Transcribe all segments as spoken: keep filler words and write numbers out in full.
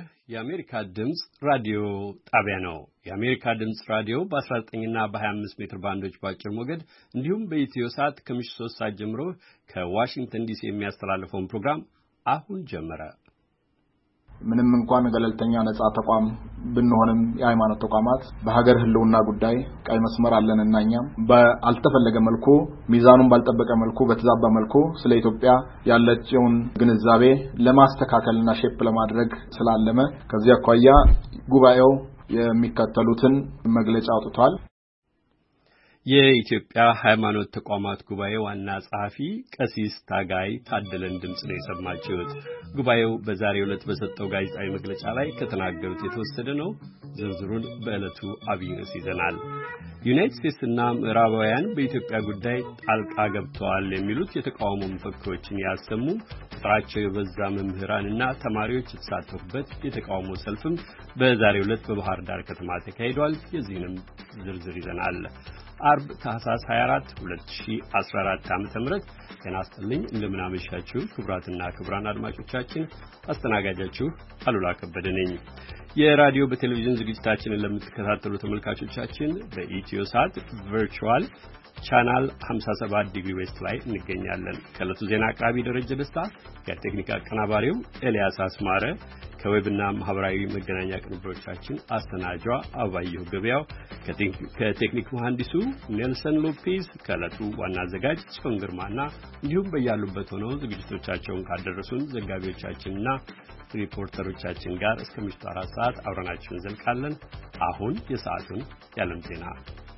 የአሜሪካ ድምጽ ራዲዮ ጣቢያ ነው። የአሜሪካ ድምጽ ራዲዮ በ19 እና በ25 ሜትር ባንዶች ባጭር ሞገድ እንዲሁም በኢትዮ ሳት ከምሽቱ ሶስት ሰዓት ጀምሮ ከዋሽንግተን ዲሲ የሚያስተላልፈውን ፕሮግራም አሁን ጀመረ። ምንም እንኳን ገለልተኛ ነጻ ተቋም ብንሆንም የሃይማኖት ተቋማት በሀገር ህልውና ጉዳይ ቀይ መስመር አለንና እኛም በአልተፈለገ መልኩ ሚዛኑን ባልጠበቀ መልኩ በተዛባ መልኩ ስለ ኢትዮጵያ ያለችውን ግንዛቤ ለማስተካከልና ሼፕ ለማድረግ ስላለመ ከዚህ አኳያ ጉባኤው የሚከተሉትን መግለጫ አውጥቷል። የኢትዮጵያ ሃይማኖት ተቋማት ጉባኤ ዋና ጸሐፊ ቀሲስ ታጋይ ታደለን ድምጽ ነው የሰማችሁት። ጉባኤው በዛሬው ዕለት በሰጠው ጋዜጣዊ መግለጫ ላይ ከተናገሩት የተወሰደ ነው። ዝርዝሩን በዕለቱ አብይ ርዕስ ይዘናል። ዩናይትድ ስቴትስና ምዕራባውያን በኢትዮጵያ ጉዳይ ጣልቃ ገብተዋል የሚሉት የተቃውሞ መፈክሮችን ያሰሙ ቁጥራቸው የበዛ መምህራንና ተማሪዎች የተሳተፉበት የተቃውሞ ሰልፍም በዛሬው ዕለት በባህር ዳር ከተማ ተካሂዷል። የዚህንም ዝርዝር ይዘናል። አርብ ታህሳስ ሃያ አራት ሁለት ሺህ አስራ አራት ዓመተ ምህረት ከናስተልኝ እንደምን አመሻችሁ ክቡራትና ክቡራን አድማጮቻችን። አስተናጋጃችሁ አሉላ ከበደ ነኝ። የራዲዮ በቴሌቪዥን ዝግጅታችንን ለምትከታተሉ ተመልካቾቻችን በኢትዮ ሳት ቨርቹዋል ቻናል ሃምሳ ሰባት ዲግሪ ዌስት ላይ እንገኛለን። ከለቱ ዜና አቅራቢ ደረጀ ደስታ፣ ከቴክኒክ አቀናባሪው ኤልያስ አስማረ፣ ከዌብና ማህበራዊ መገናኛ ቅንብሮቻችን አስተናጇ አባየሁ ገበያው፣ ከቴክኒክ መሐንዲሱ ኔልሰን ሎፔዝ፣ ከለቱ ዋና አዘጋጅ ጽዮን ግርማና እንዲሁም በያሉበት ሆነው ዝግጅቶቻቸውን ካደረሱን ዘጋቢዎቻችንና ሪፖርተሮቻችን ጋር እስከ ምሽቱ አራት ሰዓት አብረናችሁ እንዘልቃለን። አሁን የሰዓቱን የዓለም ዜና።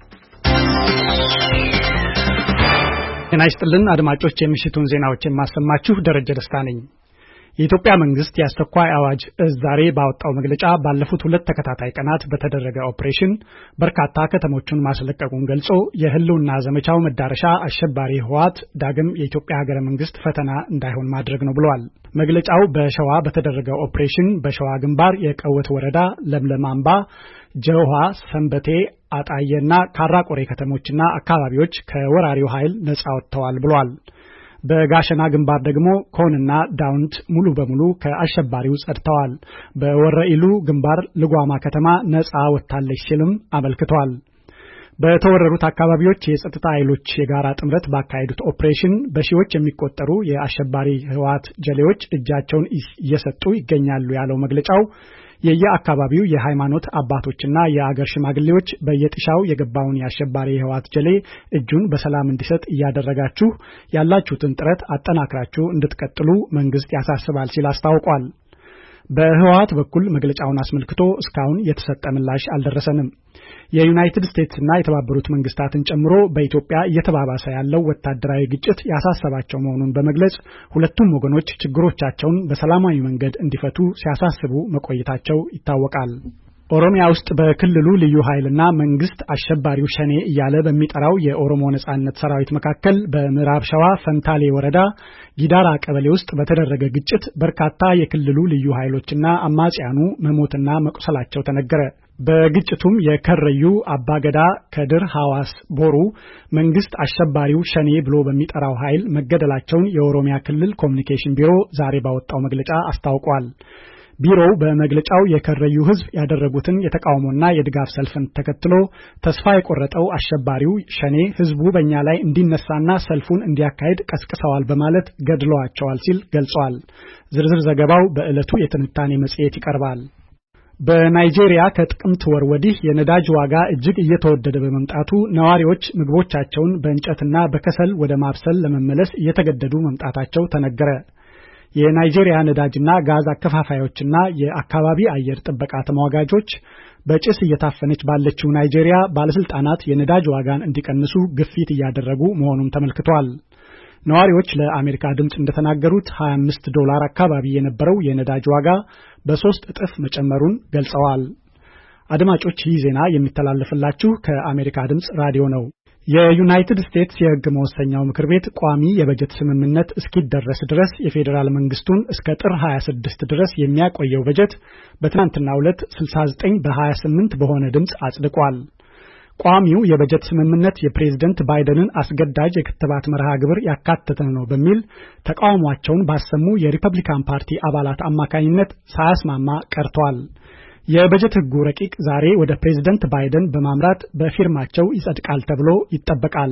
ጤና ይስጥልን አድማጮች፣ የምሽቱን ዜናዎች የማሰማችሁ ደረጀ ደስታ ነኝ። የኢትዮጵያ መንግስት ያስተኳይ አዋጅ ዛሬ ባወጣው መግለጫ ባለፉት ሁለት ተከታታይ ቀናት በተደረገ ኦፕሬሽን በርካታ ከተሞችን ማስለቀቁን ገልጾ የህልውና ዘመቻው መዳረሻ አሸባሪ ህወሓት ዳግም የኢትዮጵያ ሀገረ መንግስት ፈተና እንዳይሆን ማድረግ ነው ብሏል። መግለጫው በሸዋ በተደረገው ኦፕሬሽን በሸዋ ግንባር የቀወት ወረዳ ለምለም አምባ፣ ጀውሃ፣ ሰንበቴ፣ አጣየና ካራቆሬ ከተሞችና አካባቢዎች ከወራሪው ኃይል ነጻ ወጥተዋል ብሏል። በጋሸና ግንባር ደግሞ ኮንና ዳውንት ሙሉ በሙሉ ከአሸባሪው ጸድተዋል። በወረኢሉ ግንባር ልጓማ ከተማ ነጻ ወጣለች ሲልም አመልክቷል። በተወረሩት አካባቢዎች የጸጥታ ኃይሎች የጋራ ጥምረት ባካሄዱት ኦፕሬሽን በሺዎች የሚቆጠሩ የአሸባሪ ህወሓት ጀሌዎች እጃቸውን እየሰጡ ይገኛሉ ያለው መግለጫው የየአካባቢው የሃይማኖት አባቶችና የአገር ሽማግሌዎች በየጥሻው የገባውን የአሸባሪ ህወሓት ጀሌ እጁን በሰላም እንዲሰጥ እያደረጋችሁ ያላችሁትን ጥረት አጠናክራችሁ እንድትቀጥሉ መንግስት ያሳስባል ሲል አስታውቋል። በህወሓት በኩል መግለጫውን አስመልክቶ እስካሁን የተሰጠ ምላሽ አልደረሰንም። የዩናይትድ ስቴትስ እና የተባበሩት መንግስታትን ጨምሮ በኢትዮጵያ እየተባባሰ ያለው ወታደራዊ ግጭት ያሳሰባቸው መሆኑን በመግለጽ ሁለቱም ወገኖች ችግሮቻቸውን በሰላማዊ መንገድ እንዲፈቱ ሲያሳስቡ መቆየታቸው ይታወቃል። ኦሮሚያ ውስጥ በክልሉ ልዩ ኃይልና መንግስት አሸባሪው ሸኔ እያለ በሚጠራው የኦሮሞ ነጻነት ሰራዊት መካከል በምዕራብ ሸዋ ፈንታሌ ወረዳ ጊዳራ ቀበሌ ውስጥ በተደረገ ግጭት በርካታ የክልሉ ልዩ ኃይሎችና አማጺያኑ መሞትና መቁሰላቸው ተነገረ። በግጭቱም የከረዩ አባገዳ ከድር ሐዋስ ቦሩ መንግስት አሸባሪው ሸኔ ብሎ በሚጠራው ኃይል መገደላቸውን የኦሮሚያ ክልል ኮሚኒኬሽን ቢሮ ዛሬ ባወጣው መግለጫ አስታውቋል። ቢሮው በመግለጫው የከረዩ ህዝብ ያደረጉትን የተቃውሞና የድጋፍ ሰልፍን ተከትሎ ተስፋ የቆረጠው አሸባሪው ሸኔ ህዝቡ በእኛ ላይ እንዲነሳና ሰልፉን እንዲያካሄድ ቀስቅሰዋል በማለት ገድለዋቸዋል ሲል ገልጿል። ዝርዝር ዘገባው በዕለቱ የትንታኔ መጽሔት ይቀርባል። በናይጄሪያ ከጥቅምት ወር ወዲህ የነዳጅ ዋጋ እጅግ እየተወደደ በመምጣቱ ነዋሪዎች ምግቦቻቸውን በእንጨትና በከሰል ወደ ማብሰል ለመመለስ እየተገደዱ መምጣታቸው ተነገረ። የናይጄሪያ ነዳጅና ጋዝ አከፋፋዮችና የአካባቢ አየር ጥበቃ ተሟጋጆች በጭስ እየታፈነች ባለችው ናይጄሪያ ባለስልጣናት የነዳጅ ዋጋን እንዲቀንሱ ግፊት እያደረጉ መሆኑን ተመልክቷል። ነዋሪዎች ለአሜሪካ ድምጽ እንደተናገሩት ሃያ አምስት ዶላር አካባቢ የነበረው የነዳጅ ዋጋ በሶስት እጥፍ መጨመሩን ገልጸዋል። አድማጮች፣ ይህ ዜና የሚተላለፍላችሁ ከአሜሪካ ድምጽ ራዲዮ ነው። የዩናይትድ ስቴትስ የሕግ መወሰኛው ምክር ቤት ቋሚ የበጀት ስምምነት እስኪደረስ ድረስ የፌዴራል መንግስቱን እስከ ጥር ሃያ ስድስት ድረስ የሚያቆየው በጀት በትናንትናው ዕለት ስልሳ ዘጠኝ በሃያ ስምንት በሆነ ድምጽ አጽድቋል። ቋሚው የበጀት ስምምነት የፕሬዝዳንት ባይደንን አስገዳጅ የክትባት መርሃ ግብር ያካተተ ነው በሚል ተቃውሟቸውን ባሰሙ የሪፐብሊካን ፓርቲ አባላት አማካኝነት ሳያስማማ ቀርቷል። የበጀት ሕጉ ረቂቅ ዛሬ ወደ ፕሬዝዳንት ባይደን በማምራት በፊርማቸው ይጸድቃል ተብሎ ይጠበቃል።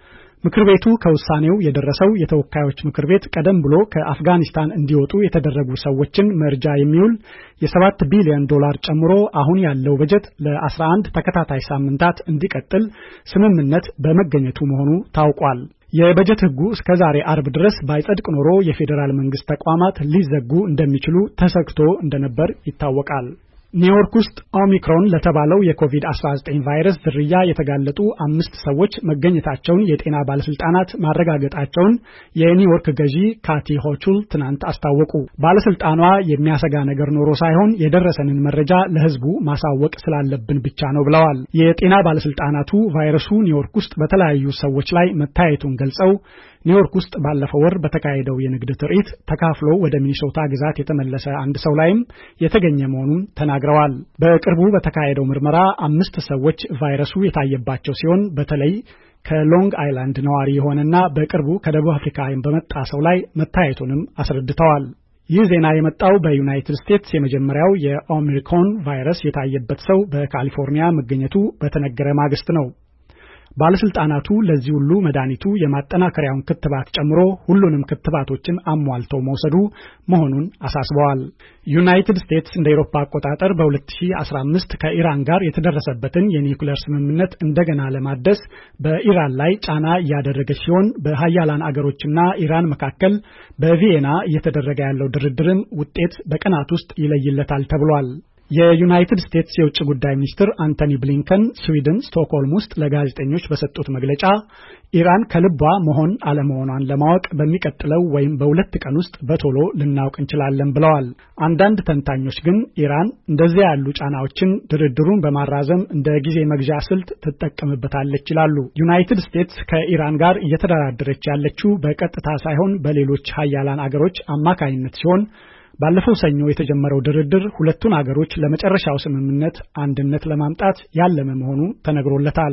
ምክር ቤቱ ከውሳኔው የደረሰው የተወካዮች ምክር ቤት ቀደም ብሎ ከአፍጋኒስታን እንዲወጡ የተደረጉ ሰዎችን መርጃ የሚውል የሰባት ቢሊዮን ዶላር ጨምሮ አሁን ያለው በጀት ለአስራ አንድ ተከታታይ ሳምንታት እንዲቀጥል ስምምነት በመገኘቱ መሆኑ ታውቋል። የበጀት ሕጉ እስከ ዛሬ አርብ ድረስ ባይጸድቅ ኖሮ የፌዴራል መንግስት ተቋማት ሊዘጉ እንደሚችሉ ተሰግቶ እንደነበር ይታወቃል። ኒውዮርክ ውስጥ ኦሚክሮን ለተባለው የኮቪድ አስራ ዘጠኝ ቫይረስ ዝርያ የተጋለጡ አምስት ሰዎች መገኘታቸውን የጤና ባለስልጣናት ማረጋገጣቸውን የኒውዮርክ ገዢ ካቲ ሆቹል ትናንት አስታወቁ። ባለስልጣኗ የሚያሰጋ ነገር ኖሮ ሳይሆን የደረሰንን መረጃ ለህዝቡ ማሳወቅ ስላለብን ብቻ ነው ብለዋል። የጤና ባለስልጣናቱ ቫይረሱ ኒውዮርክ ውስጥ በተለያዩ ሰዎች ላይ መታየቱን ገልጸው ኒውዮርክ ውስጥ ባለፈው ወር በተካሄደው የንግድ ትርኢት ተካፍሎ ወደ ሚኒሶታ ግዛት የተመለሰ አንድ ሰው ላይም የተገኘ መሆኑን ተናግረዋል። በቅርቡ በተካሄደው ምርመራ አምስት ሰዎች ቫይረሱ የታየባቸው ሲሆን በተለይ ከሎንግ አይላንድ ነዋሪ የሆነና በቅርቡ ከደቡብ አፍሪካ በመጣ ሰው ላይ መታየቱንም አስረድተዋል። ይህ ዜና የመጣው በዩናይትድ ስቴትስ የመጀመሪያው የኦሚክሮን ቫይረስ የታየበት ሰው በካሊፎርኒያ መገኘቱ በተነገረ ማግስት ነው። ባለስልጣናቱ ለዚህ ሁሉ መድኃኒቱ የማጠናከሪያውን ክትባት ጨምሮ ሁሉንም ክትባቶችን አሟልቶ መውሰዱ መሆኑን አሳስበዋል። ዩናይትድ ስቴትስ እንደ አውሮፓ አቆጣጠር በ2015 ከኢራን ጋር የተደረሰበትን የኒውክሌር ስምምነት እንደገና ለማደስ በኢራን ላይ ጫና እያደረገች ሲሆን በሀያላን አገሮችና ኢራን መካከል በቪየና እየተደረገ ያለው ድርድርም ውጤት በቀናት ውስጥ ይለይለታል ተብሏል። የዩናይትድ ስቴትስ የውጭ ጉዳይ ሚኒስትር አንቶኒ ብሊንከን ስዊድን ስቶክሆልም ውስጥ ለጋዜጠኞች በሰጡት መግለጫ ኢራን ከልቧ መሆን አለመሆኗን ለማወቅ በሚቀጥለው ወይም በሁለት ቀን ውስጥ በቶሎ ልናውቅ እንችላለን ብለዋል። አንዳንድ ተንታኞች ግን ኢራን እንደዚህ ያሉ ጫናዎችን ድርድሩን በማራዘም እንደ ጊዜ መግዣ ስልት ትጠቀምበታለች ይላሉ። ዩናይትድ ስቴትስ ከኢራን ጋር እየተደራደረች ያለችው በቀጥታ ሳይሆን በሌሎች ሀያላን አገሮች አማካኝነት ሲሆን ባለፈው ሰኞ የተጀመረው ድርድር ሁለቱን አገሮች ለመጨረሻው ስምምነት አንድነት ለማምጣት ያለመ መሆኑ ተነግሮለታል።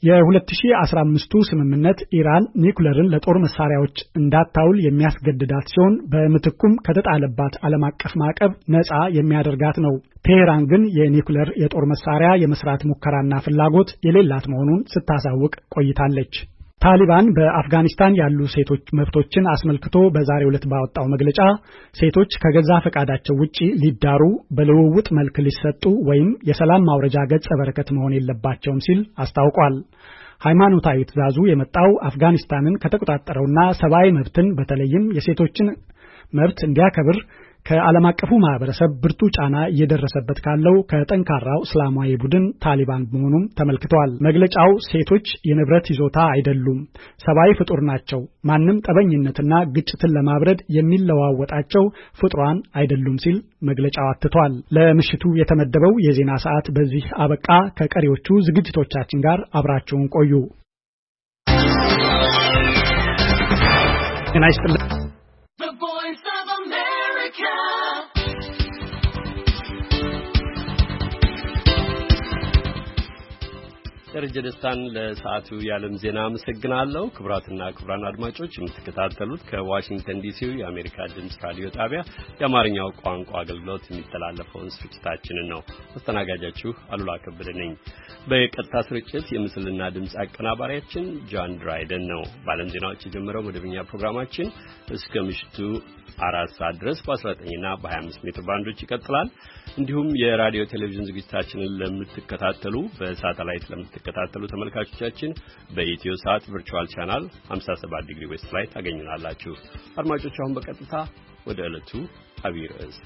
የ2015ቱ ስምምነት ኢራን ኒውክሌርን ለጦር መሳሪያዎች እንዳታውል የሚያስገድዳት ሲሆን በምትኩም ከተጣለባት ዓለም አቀፍ ማዕቀብ ነፃ የሚያደርጋት ነው። ቴሄራን ግን የኒውክሌር የጦር መሳሪያ የመስራት ሙከራና ፍላጎት የሌላት መሆኑን ስታሳውቅ ቆይታለች። ታሊባን በአፍጋኒስታን ያሉ ሴቶች መብቶችን አስመልክቶ በዛሬው ዕለት ባወጣው መግለጫ ሴቶች ከገዛ ፈቃዳቸው ውጪ ሊዳሩ፣ በልውውጥ መልክ ሊሰጡ ወይም የሰላም ማውረጃ ገጸ በረከት መሆን የለባቸውም ሲል አስታውቋል። ሃይማኖታዊ ትዕዛዙ የመጣው አፍጋኒስታንን ከተቆጣጠረውና ሰብአዊ መብትን በተለይም የሴቶችን መብት እንዲያከብር ከዓለም አቀፉ ማህበረሰብ ብርቱ ጫና እየደረሰበት ካለው ከጠንካራው እስላማዊ ቡድን ታሊባን መሆኑም ተመልክቷል። መግለጫው ሴቶች የንብረት ይዞታ አይደሉም፣ ሰብአዊ ፍጡር ናቸው፣ ማንም ጠበኝነትና ግጭትን ለማብረድ የሚለዋወጣቸው ፍጡራን አይደሉም ሲል መግለጫው አትቷል። ለምሽቱ የተመደበው የዜና ሰዓት በዚህ አበቃ። ከቀሪዎቹ ዝግጅቶቻችን ጋር አብራችሁን ቆዩ። ጤና ይስጥልኝ። ደረጀ ደስታን ለሰዓቱ የዓለም ዜና አመሰግናለሁ። ክቡራትና ክቡራን አድማጮች የምትከታተሉት ከዋሽንግተን ዲሲው የአሜሪካ ድምፅ ራዲዮ ጣቢያ የአማርኛው ቋንቋ አገልግሎት የሚተላለፈውን ስርጭታችንን ነው። አስተናጋጃችሁ አሉላ ከበደ ነኝ። በቀጥታ ስርጭት የምስልና ድምፅ አቀናባሪያችን ጆን ድራይደን ነው። በዓለም ዜናዎች የጀመረው መደበኛ ፕሮግራማችን እስከ ምሽቱ አራት ሰዓት ድረስ በ19 እና በ25 ሜትር ባንዶች ይቀጥላል። እንዲሁም የራዲዮ ቴሌቪዥን ዝግጅታችንን ለምትከታተሉ በሳተላይት ለምትከታተሉ ተመልካቾቻችን በኢትዮ ሳት ቨርቹዋል ቻናል ሃምሳ ሰባት ዲግሪ ዌስት ላይ ታገኙናላችሁ። አድማጮች አሁን በቀጥታ ወደ ዕለቱ አብይ ርዕስ።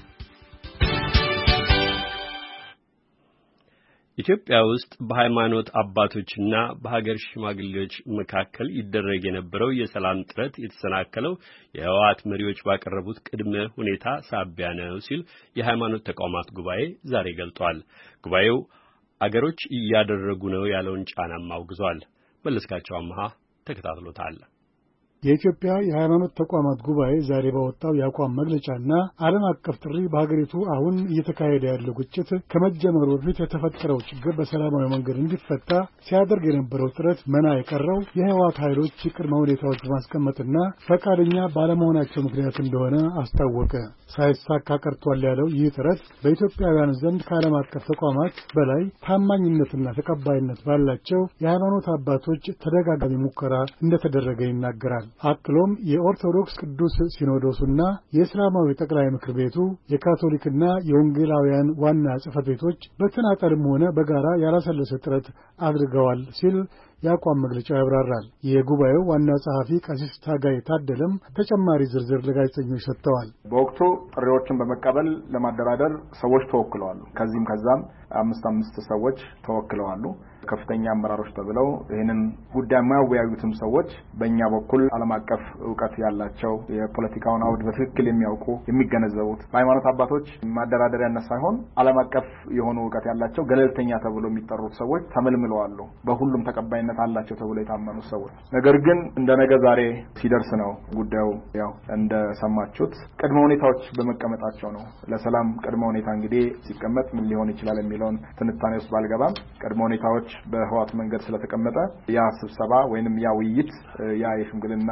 ኢትዮጵያ ውስጥ በሃይማኖት አባቶችና በሀገር ሽማግሌዎች መካከል ይደረግ የነበረው የሰላም ጥረት የተሰናከለው የህወሓት መሪዎች ባቀረቡት ቅድመ ሁኔታ ሳቢያ ነው ሲል የሃይማኖት ተቋማት ጉባኤ ዛሬ ገልጧል። ጉባኤው አገሮች እያደረጉ ነው ያለውን ጫናም አውግዟል። መለስካቸው አማሃ ተከታትሎታል። የኢትዮጵያ የሃይማኖት ተቋማት ጉባኤ ዛሬ ባወጣው የአቋም መግለጫና ዓለም አቀፍ ጥሪ በሀገሪቱ አሁን እየተካሄደ ያለው ግጭት ከመጀመሩ በፊት የተፈጠረው ችግር በሰላማዊ መንገድ እንዲፈታ ሲያደርግ የነበረው ጥረት መና የቀረው የህወሓት ኃይሎች ቅድመ ሁኔታዎች በማስቀመጥና ፈቃደኛ ባለመሆናቸው ምክንያት እንደሆነ አስታወቀ። ሳይሳካ ቀርቷል ያለው ይህ ጥረት በኢትዮጵያውያን ዘንድ ከዓለም አቀፍ ተቋማት በላይ ታማኝነትና ተቀባይነት ባላቸው የሃይማኖት አባቶች ተደጋጋሚ ሙከራ እንደተደረገ ይናገራል። አክሎም የኦርቶዶክስ ቅዱስ ሲኖዶስና የእስላማዊ ጠቅላይ ምክር ቤቱ የካቶሊክና የወንጌላውያን ዋና ጽሕፈት ቤቶች በተናጠልም ሆነ በጋራ ያላሰለሰ ጥረት አድርገዋል ሲል የአቋም መግለጫው ያብራራል። የጉባኤው ዋና ጸሐፊ ቀሲስ ታጋይ ታደለም ተጨማሪ ዝርዝር ለጋዜጠኞች ሰጥተዋል። በወቅቱ ጥሪዎችን በመቀበል ለማደራደር ሰዎች ተወክለዋል። ከዚህም ከዛም አምስት አምስት ሰዎች ተወክለዋል። ከፍተኛ አመራሮች ተብለው ይህንን ጉዳይ የማያወያዩትም ሰዎች በእኛ በኩል ዓለም አቀፍ ዕውቀት ያላቸው የፖለቲካውን አውድ በትክክል የሚያውቁ የሚገነዘቡት በሃይማኖት አባቶች ማደራደሪያነት ሳይሆን ዓለም አቀፍ የሆኑ ዕውቀት ያላቸው ገለልተኛ ተብሎ የሚጠሩት ሰዎች ተመልምለዋል። በሁሉም ተቀባይነት አላቸው ተብሎ የታመኑ ሰዎች ነገር ግን እንደነገ ዛሬ ሲደርስ ነው ጉዳዩ ያው እንደሰማችሁት ቅድመ ሁኔታዎች በመቀመጣቸው ነው። ለሰላም ቅድመ ሁኔታ እንግዲህ ሲቀመጥ ምን ሊሆን ይችላል የሚለውን ትንታኔ ውስጥ ባልገባም ቅድመ ሁኔታዎች በህዋት መንገድ ስለተቀመጠ ያ ስብሰባ ወይንም ያ ውይይት ያ የሽምግልና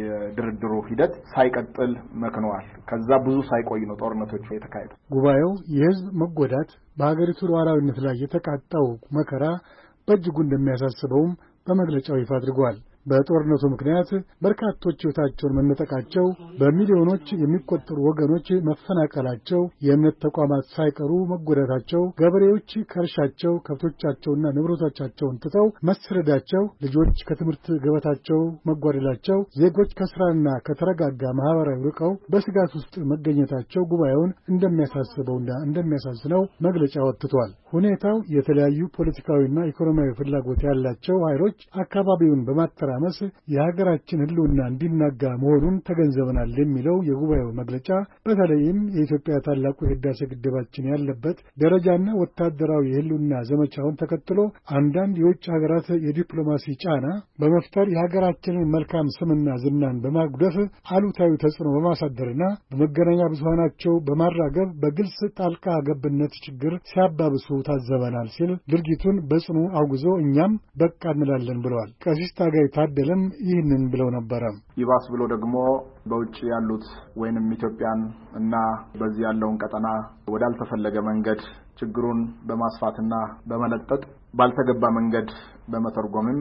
የድርድሩ ሂደት ሳይቀጥል መክነዋል። ከዛ ብዙ ሳይቆይ ነው ጦርነቶቹ የተካሄዱ። ጉባኤው የህዝብ መጎዳት በሀገሪቱ ሉዓላዊነት ላይ የተቃጣው መከራ በእጅጉ እንደሚያሳስበውም በመግለጫው ይፋ አድርጓል። በጦርነቱ ምክንያት በርካቶች ሕይወታቸውን መነጠቃቸው፣ በሚሊዮኖች የሚቆጠሩ ወገኖች መፈናቀላቸው፣ የእምነት ተቋማት ሳይቀሩ መጎዳታቸው፣ ገበሬዎች ከእርሻቸው ከብቶቻቸውና ንብረቶቻቸውን ትተው መሰደዳቸው፣ ልጆች ከትምህርት ገበታቸው መጓደላቸው፣ ዜጎች ከስራና ከተረጋጋ ማህበራዊ ርቀው በስጋት ውስጥ መገኘታቸው ጉባኤውን እንደሚያሳስበውና እንደሚያሳዝነው መግለጫ ወጥቷል። ሁኔታው የተለያዩ ፖለቲካዊና ኢኮኖሚያዊ ፍላጎት ያላቸው ኃይሎች አካባቢውን በማተራ መስ የሀገራችን ህልውና እንዲናጋ መሆኑን ተገንዘበናል የሚለው የጉባኤው መግለጫ በተለይም የኢትዮጵያ ታላቁ የህዳሴ ግድባችን ያለበት ደረጃና ወታደራዊ የህልውና ዘመቻውን ተከትሎ አንዳንድ የውጭ ሀገራት የዲፕሎማሲ ጫና በመፍጠር የሀገራችንን መልካም ስምና ዝናን በማጉደፍ አሉታዊ ተጽዕኖ በማሳደርና በመገናኛ ብዙሃናቸው በማራገብ በግልጽ ጣልቃ ገብነት ችግር ሲያባብሱ ታዘበናል ሲል ድርጊቱን በጽኑ አውግዞ እኛም በቃ እንላለን ብለዋል። ቀሲስ ታጋይ ታደለም ይህንን ብለው ነበር። ይባስ ብሎ ደግሞ በውጭ ያሉት ወይንም ኢትዮጵያን እና በዚህ ያለውን ቀጠና ወዳልተፈለገ መንገድ ችግሩን በማስፋትና በመለጠጥ ባልተገባ መንገድ በመተርጎምም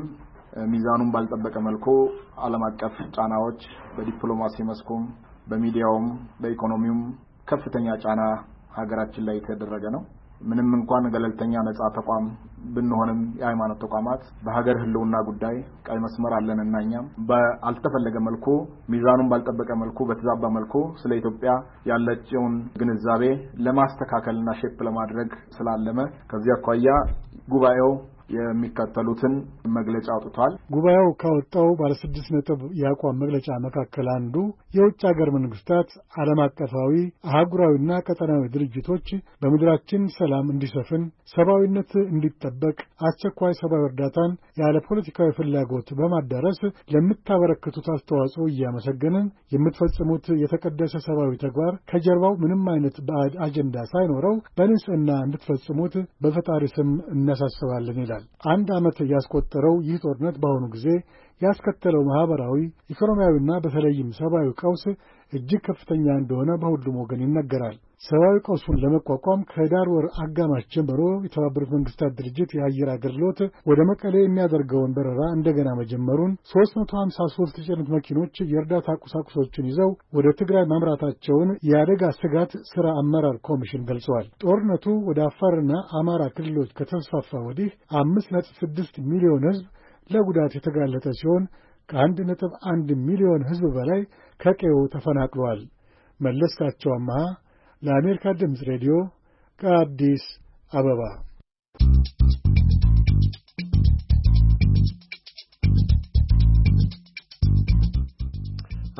ሚዛኑን ባልጠበቀ መልኩ ዓለም አቀፍ ጫናዎች በዲፕሎማሲ መስኩም በሚዲያውም በኢኮኖሚውም ከፍተኛ ጫና ሀገራችን ላይ የተደረገ ነው። ምንም እንኳን ገለልተኛ ነጻ ተቋም ብንሆንም የሃይማኖት ተቋማት በሀገር ህልውና ጉዳይ ቀይ መስመር አለንና እኛም በአልተፈለገ መልኩ ሚዛኑን ባልጠበቀ መልኩ በተዛባ መልኩ ስለ ኢትዮጵያ ያለችውን ግንዛቤ ለማስተካከልና ሼፕ ለማድረግ ስላለመ ከዚህ አኳያ ጉባኤው የሚከተሉትን መግለጫ አውጥቷል። ጉባኤው ካወጣው ባለ ስድስት ነጥብ የአቋም መግለጫ መካከል አንዱ የውጭ ሀገር መንግስታት፣ ዓለም አቀፋዊ አህጉራዊና ቀጠናዊ ድርጅቶች በምድራችን ሰላም እንዲሰፍን፣ ሰብአዊነት እንዲጠበቅ፣ አስቸኳይ ሰብአዊ እርዳታን ያለ ፖለቲካዊ ፍላጎት በማዳረስ ለምታበረክቱት አስተዋጽኦ እያመሰገንን የምትፈጽሙት የተቀደሰ ሰብአዊ ተግባር ከጀርባው ምንም አይነት ባዕድ አጀንዳ ሳይኖረው በንጽህና እንድትፈጽሙት በፈጣሪ ስም እናሳስባለን ይላል። አንድ ዓመት ያስቆጠረው ይህ ጦርነት በአሁኑ ጊዜ ያስከተለው ማህበራዊ፣ ኢኮኖሚያዊና በተለይም ሰብአዊ ቀውስ እጅግ ከፍተኛ እንደሆነ በሁሉም ወገን ይነገራል። ሰብአዊ ቀውሱን ለመቋቋም ከህዳር ወር አጋማሽ ጀምሮ የተባበሩት መንግስታት ድርጅት የአየር አገልግሎት ወደ መቀሌ የሚያደርገውን በረራ እንደገና መጀመሩን፣ ሦስት መቶ ሃምሳ ሦስት የጭነት መኪኖች የእርዳታ ቁሳቁሶችን ይዘው ወደ ትግራይ ማምራታቸውን የአደጋ ስጋት ሥራ አመራር ኮሚሽን ገልጸዋል። ጦርነቱ ወደ አፋርና አማራ ክልሎች ከተስፋፋ ወዲህ አምስት ነጥብ ስድስት ሚሊዮን ህዝብ ለጉዳት የተጋለጠ ሲሆን ከአንድ ነጥብ አንድ ሚሊዮን ህዝብ በላይ ከቀዬው ተፈናቅሏል። መለስካቸው አማሃ ለአሜሪካ ድምፅ ሬዲዮ ከአዲስ አበባ።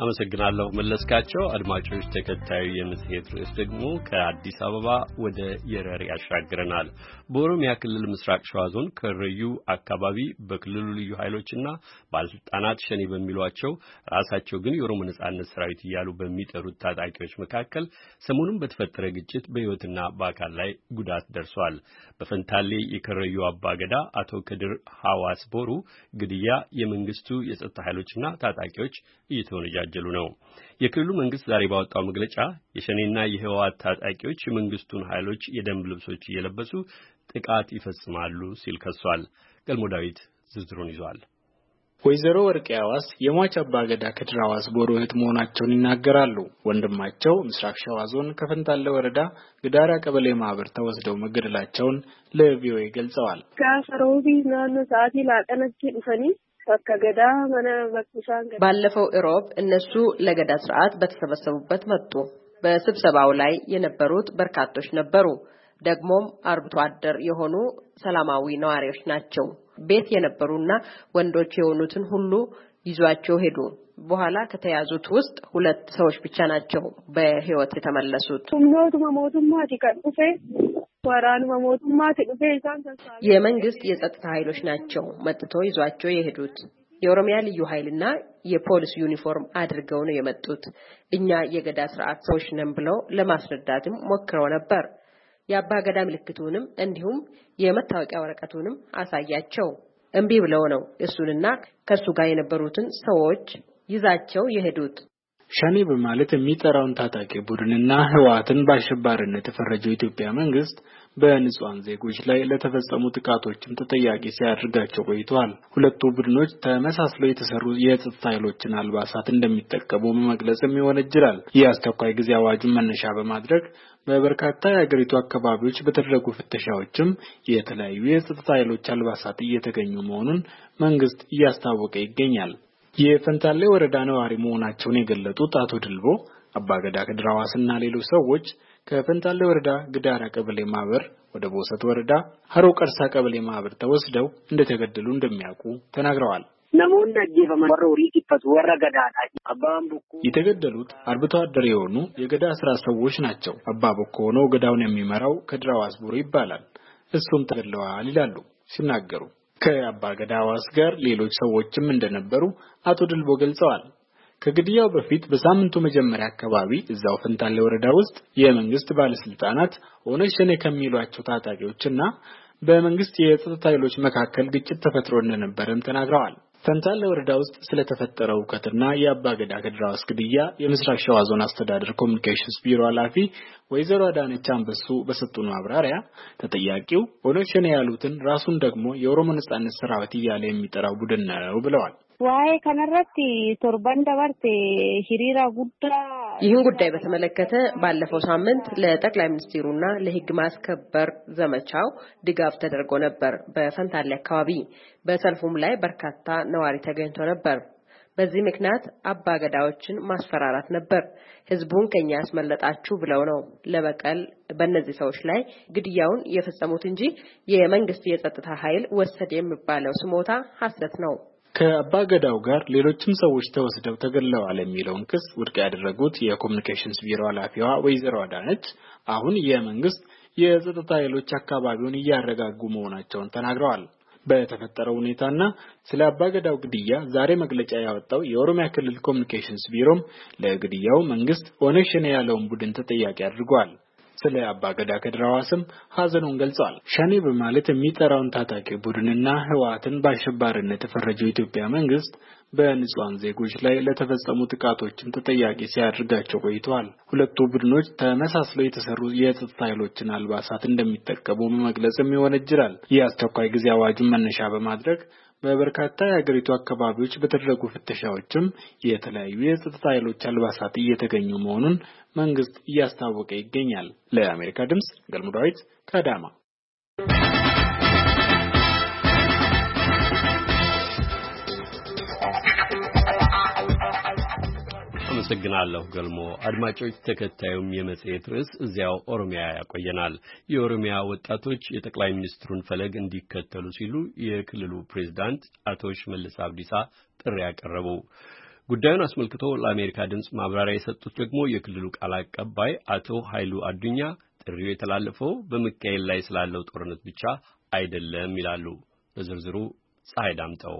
አመሰግናለሁ መለስካቸው። አድማጮች ተከታዩ የመጽሔት ርዕስ ደግሞ ከአዲስ አበባ ወደ የረር ያሻግረናል። በኦሮሚያ ክልል ምስራቅ ሸዋ ዞን ከረዩ አካባቢ በክልሉ ልዩ ኃይሎችና ባለስልጣናት ሸኔ በሚሏቸው ራሳቸው ግን የኦሮሞ ነጻነት ሰራዊት እያሉ በሚጠሩት ታጣቂዎች መካከል ሰሞኑን በተፈጠረ ግጭት በሕይወትና በአካል ላይ ጉዳት ደርሷል። በፈንታሌ የከረዩ አባገዳ አቶ ከድር ሐዋስ ቦሩ ግድያ የመንግስቱ የጸጥታ ኃይሎችና ታጣቂዎች እየተወነጃጀሉ ነው። የክልሉ መንግስት ዛሬ ባወጣው መግለጫ የሸኔና የህወሓት ታጣቂዎች የመንግስቱን ኃይሎች የደንብ ልብሶች እየለበሱ ጥቃት ይፈጽማሉ ሲል ከሷል። ገልሞ ዳዊት ዝርዝሩን ይዟል። ወይዘሮ ወርቄ ሐዋስ የሟች አባገዳ ከድር ሐዋስ ቦሩ እህት መሆናቸውን ይናገራሉ። ወንድማቸው ምስራቅ ሸዋ ዞን ከፈንታሌ ወረዳ ግዳራ ቀበሌ ማህበር ተወስደው መገደላቸውን ለቪኦኤ ገልጸዋል። ከሰሮቢ ናኑ ሰዓቲ ላቀነች ዱፈኒ ከገዳ ማና በኩሳን ባለፈው ኢሮብ እነሱ ለገዳ ስርዓት በተሰበሰቡበት መጡ። በስብሰባው ላይ የነበሩት በርካቶች ነበሩ። ደግሞም አርብቶ አደር የሆኑ ሰላማዊ ነዋሪዎች ናቸው። ቤት የነበሩና ወንዶች የሆኑትን ሁሉ ይዟቸው ሄዱ። በኋላ ከተያዙት ውስጥ ሁለት ሰዎች ብቻ ናቸው በህይወት የተመለሱት። ሞቱ መሞቱማ ዲቀጥፈ ወራን መሞቱማ ዲቀጥፈ ኢሳን ተሳለ የመንግስት የጸጥታ ኃይሎች ናቸው መጥቶ ይዟቸው የሄዱት። የኦሮሚያ ልዩ ኃይልና የፖሊስ ዩኒፎርም አድርገው ነው የመጡት። እኛ የገዳ ስርዓት ሰዎች ነን ብለው ለማስረዳትም ሞክረው ነበር። የአባገዳ ምልክቱንም እንዲሁም የመታወቂያ ወረቀቱንም አሳያቸው። እምቢ ብለው ነው እሱንና ከሱ ጋር የነበሩትን ሰዎች ይዛቸው የሄዱት። ሸኔ በማለት የሚጠራውን ታጣቂ ቡድንና ህወሓትን በአሸባሪነት የፈረጀው የኢትዮጵያ መንግስት በንጹሃን ዜጎች ላይ ለተፈጸሙ ጥቃቶችም ተጠያቂ ሲያደርጋቸው ቆይቷል። ሁለቱ ቡድኖች ተመሳስለው የተሰሩ የጸጥታ ኃይሎችን አልባሳት እንደሚጠቀሙ በመግለጽም ይወነጅላል። የአስቸኳይ ጊዜ አዋጁን መነሻ በማድረግ በበርካታ የአገሪቱ አካባቢዎች በተደረጉ ፍተሻዎችም የተለያዩ የጸጥታ ኃይሎች አልባሳት እየተገኙ መሆኑን መንግስት እያስታወቀ ይገኛል። የፈንታሌ ወረዳ ነዋሪ መሆናቸውን የገለጡት አቶ ድልቦ አባገዳ ከድር ሐዋስና ሌሎች ሰዎች ከፈንታሌ ወረዳ ግዳራ ቀበሌ ማህበር ወደ ቦሰት ወረዳ ሀሮ ቀርሳ ቀበሌ ማህበር ተወስደው እንደተገደሉ እንደሚያውቁ ተናግረዋል። ነሞን አጂፈማ ወሮሪ ሲፈቱ ወረገዳዳ አባም ቡኩ የተገደሉት አርብቶ አደር የሆኑ የገዳ አስራ ሰዎች ናቸው። አባ ቡኩ ሆኖ ገዳውን የሚመራው ከድር ሐዋስ ቦሩ ይባላል። እሱም ተገድለዋል ይላሉ ሲናገሩ። ከአባገዳ ሐዋስ ጋር ሌሎች ሰዎችም እንደነበሩ አቶ ድልቦ ገልጸዋል። ከግድያው በፊት በሳምንቱ መጀመሪያ አካባቢ እዛው ፈንታሌ ወረዳ ውስጥ የመንግስት ባለስልጣናት ኦነግ ሸኔ ከሚሏቸው ታጣቂዎችና በመንግስት የጸጥታ ኃይሎች መካከል ግጭት ተፈጥሮ እንደነበረም ተናግረዋል። ፈንታሌ ወረዳ ውስጥ ስለተፈጠረው ሁከትና የአባገዳ ከድር ሐዋስ ግድያ የምስራቅ ሸዋ ዞን አስተዳደር ኮሚኒኬሽንስ ቢሮ ኃላፊ ወይዘሮ አዳነች አንበሱ በሰጡን ማብራሪያ ተጠያቂው ኦነግ ሸኔ ያሉትን ራሱን ደግሞ የኦሮሞ ነጻነት ሰራዊት እያለ የሚጠራው ቡድን ነው ብለዋል። ዋይ ከነረቲ ቶርባን ደበርቴ ሂሪራ ጉዳ ይህን ጉዳይ በተመለከተ ባለፈው ሳምንት ለጠቅላይ ሚኒስትሩና ለህግ ማስከበር ዘመቻው ድጋፍ ተደርጎ ነበር። በፈንታሌ አካባቢ በሰልፉም ላይ በርካታ ነዋሪ ተገኝቶ ነበር። በዚህ ምክንያት አባገዳዎችን ማስፈራራት ነበር። ህዝቡን ከኛ ያስመለጣችሁ ብለው ነው ለበቀል በእነዚህ ሰዎች ላይ ግድያውን የፈጸሙት እንጂ የመንግስት የጸጥታ ኃይል ወሰደ የሚባለው ስሞታ ሐሰት ነው። ከአባገዳው ጋር ሌሎችም ሰዎች ተወስደው ተገለዋል የሚለውን ክስ ውድቅ ያደረጉት የኮሚኒኬሽንስ ቢሮ ኃላፊዋ ወይዘሮ አዳነች አሁን የመንግስት የጸጥታ ኃይሎች አካባቢውን እያረጋጉ መሆናቸውን ተናግረዋል። በተፈጠረው ሁኔታና ስለ አባገዳው ግድያ ዛሬ መግለጫ ያወጣው የኦሮሚያ ክልል ኮሚኒኬሽንስ ቢሮም ለግድያው መንግስት ኦነግ ሸኔ ያለውን ቡድን ተጠያቂ አድርጓል። ስለ አባገዳ ከድር ሐዋስም ሐዘኑን ገልጿል። ሸኔ በማለት የሚጠራውን ታጣቂ ቡድንና ህወሓትን በአሸባሪነት የፈረጀው የኢትዮጵያ መንግስት በንጹሃን ዜጎች ላይ ለተፈጸሙ ጥቃቶችም ተጠያቂ ሲያደርጋቸው ቆይቷል። ሁለቱ ቡድኖች ተመሳስለው የተሰሩ የጸጥታ ኃይሎችን አልባሳት እንደሚጠቀሙ በመግለጽም ይወነጅላል። የአስቸኳይ ጊዜ አዋጁን መነሻ በማድረግ በበርካታ የአገሪቱ አካባቢዎች በተደረጉ ፍተሻዎችም የተለያዩ የጸጥታ ኃይሎች አልባሳት እየተገኙ መሆኑን መንግስት እያስታወቀ ይገኛል። ለአሜሪካ ድምጽ ገልሞ ዳዊት ከአዳማ። አመሰግናለሁ ገልሞ። አድማጮች ተከታዩም የመጽሔት ርዕስ እዚያው ኦሮሚያ ያቆየናል። የኦሮሚያ ወጣቶች የጠቅላይ ሚኒስትሩን ፈለግ እንዲከተሉ ሲሉ የክልሉ ፕሬዝዳንት አቶ ሽመልስ አብዲሳ ጥሪ ያቀረቡ። ጉዳዩን አስመልክቶ ለአሜሪካ ድምጽ ማብራሪያ የሰጡት ደግሞ የክልሉ ቃል አቀባይ አቶ ኃይሉ አዱኛ ጥሪው የተላለፈው በመካሄድ ላይ ስላለው ጦርነት ብቻ አይደለም ይላሉ። በዝርዝሩ ፀሐይ ዳምጠው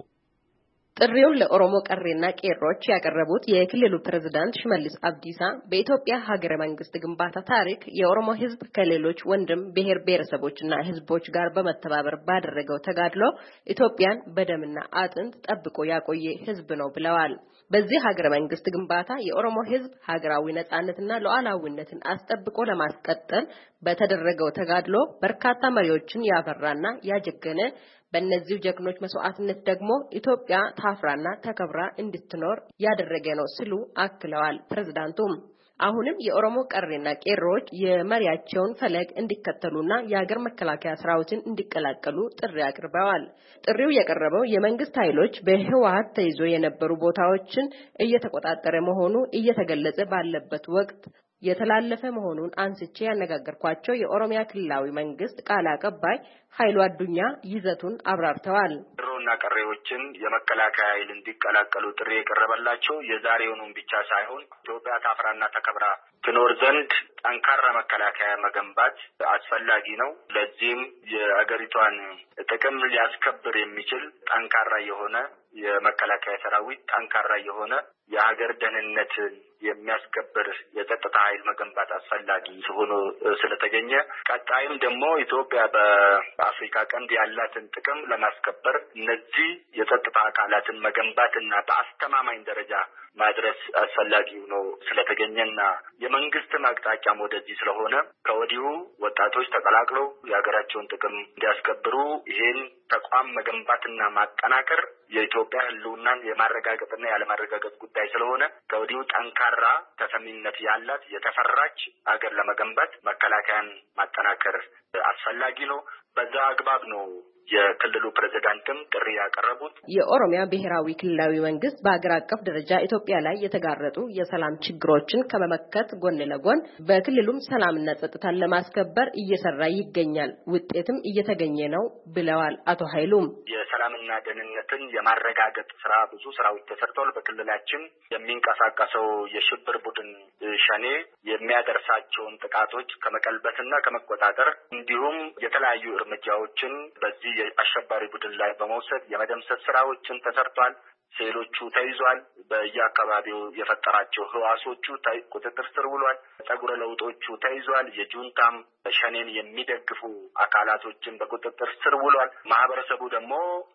ጥሪውን ለኦሮሞ ቀሬና ቄሮች ያቀረቡት የክልሉ ፕሬዝዳንት ሽመልስ አብዲሳ በኢትዮጵያ ሀገረ መንግስት ግንባታ ታሪክ የኦሮሞ ህዝብ ከሌሎች ወንድም ብሔር ብሔረሰቦችና ህዝቦች ጋር በመተባበር ባደረገው ተጋድሎ ኢትዮጵያን በደምና አጥንት ጠብቆ ያቆየ ህዝብ ነው ብለዋል። በዚህ ሀገረ መንግስት ግንባታ የኦሮሞ ህዝብ ሀገራዊ ነጻነትና ሉዓላዊነትን አስጠብቆ ለማስቀጠል በተደረገው ተጋድሎ በርካታ መሪዎችን ያፈራና ያጀገነ በእነዚህ ጀግኖች መስዋዕትነት ደግሞ ኢትዮጵያ ታፍራና ተከብራ እንድትኖር ያደረገ ነው ሲሉ አክለዋል። ፕሬዝዳንቱም አሁንም የኦሮሞ ቀሬና ቄሮች የመሪያቸውን ፈለግ እንዲከተሉና የሀገር መከላከያ ሰራዊትን እንዲቀላቀሉ ጥሪ አቅርበዋል። ጥሪው የቀረበው የመንግስት ኃይሎች በህወሓት ተይዞ የነበሩ ቦታዎችን እየተቆጣጠረ መሆኑ እየተገለጸ ባለበት ወቅት የተላለፈ መሆኑን አንስቼ ያነጋገርኳቸው የኦሮሚያ ክልላዊ መንግስት ቃል አቀባይ ኃይሉ አዱኛ ይዘቱን አብራርተዋል። ቄሮና ቀሬዎችን የመከላከያ ኃይል እንዲቀላቀሉ ጥሪ የቀረበላቸው የዛሬውንም ብቻ ሳይሆን ኢትዮጵያ ታፍራና ተከብራ ትኖር ዘንድ ጠንካራ መከላከያ መገንባት አስፈላጊ ነው። ለዚህም የአገሪቷን ጥቅም ሊያስከብር የሚችል ጠንካራ የሆነ የመከላከያ ሰራዊት ጠንካራ የሆነ የሀገር ደህንነትን የሚያስከብር የጸጥታ ኃይል መገንባት አስፈላጊ ሆኖ ስለተገኘ ቀጣይም ደግሞ ኢትዮጵያ በአፍሪካ ቀንድ ያላትን ጥቅም ለማስከበር እነዚህ የጸጥታ አካላትን መገንባትና በአስተማማኝ ደረጃ ማድረስ አስፈላጊ ሆኖ ስለተገኘና የመንግስትም አቅጣጫም ወደዚህ ስለሆነ ከወዲሁ ወጣቶች ተቀላቅለው የሀገራቸውን ጥቅም እንዲያስከብሩ ይሄን ተቋም መገንባትና ማጠናከር የኢትዮጵያ ህልውናን የማረጋገጥና ያለማረጋገጥ ጉዳይ ስለሆነ ከወዲሁ ጠንካራ ተሰሚነት ያላት የተፈራች ሀገር ለመገንባት መከላከያን ማጠናከር አስፈላጊ ነው። በዛ አግባብ ነው የክልሉ ፕሬዝዳንትም ጥሪ ያቀረቡት። የኦሮሚያ ብሔራዊ ክልላዊ መንግስት በአገር አቀፍ ደረጃ ኢትዮጵያ ላይ የተጋረጡ የሰላም ችግሮችን ከመመከት ጎን ለጎን በክልሉም ሰላምና ጸጥታን ለማስከበር እየሰራ ይገኛል፣ ውጤትም እየተገኘ ነው ብለዋል አቶ ኃይሉም። የሰላምና ደህንነትን የማረጋገጥ ስራ ብዙ ስራዎች ተሰርተዋል። በክልላችን የሚንቀሳቀሰው የሽብር ቡድን ሸኔ የሚያደርሳቸውን ጥቃቶች ከመቀልበስና ከመቆጣጠር እንዲሁም የተለያዩ እርምጃዎችን በዚህ የአሸባሪ ቡድን ላይ በመውሰድ የመደምሰስ ስራዎችን ተሰርቷል። ሴሎቹ ተይዟል። በየአካባቢው የፈጠራቸው ህዋሶቹ ቁጥጥር ስር ውሏል። ጸጉረ ለውጦቹ ተይዟል። የጁንታም ሸኔን የሚደግፉ አካላቶችን በቁጥጥር ስር ውሏል። ማህበረሰቡ ደግሞ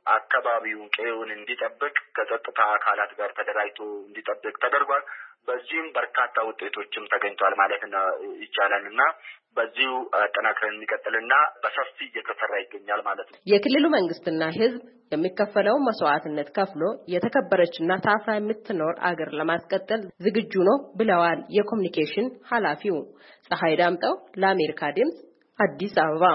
አካባቢውን ቀዬውን እንዲጠብቅ ከጸጥታ አካላት ጋር ተደራጅቶ እንዲጠብቅ ተደርጓል። በዚህም በርካታ ውጤቶችም ተገኝቷል ማለት ነው ይቻላልና በዚሁ አጠናክረን የሚቀጥልና በሰፊ እየተሰራ ይገኛል ማለት ነው። የክልሉ መንግስትና ህዝብ የሚከፈለው መስዋዕትነት ከፍሎ የተከበረችና ታፍራ የምትኖር አገር ለማስቀጠል ዝግጁ ነው ብለዋል የኮሙኒኬሽን ኃላፊው። ፀሐይ ዳምጠው ለአሜሪካ ድምጽ አዲስ አበባ።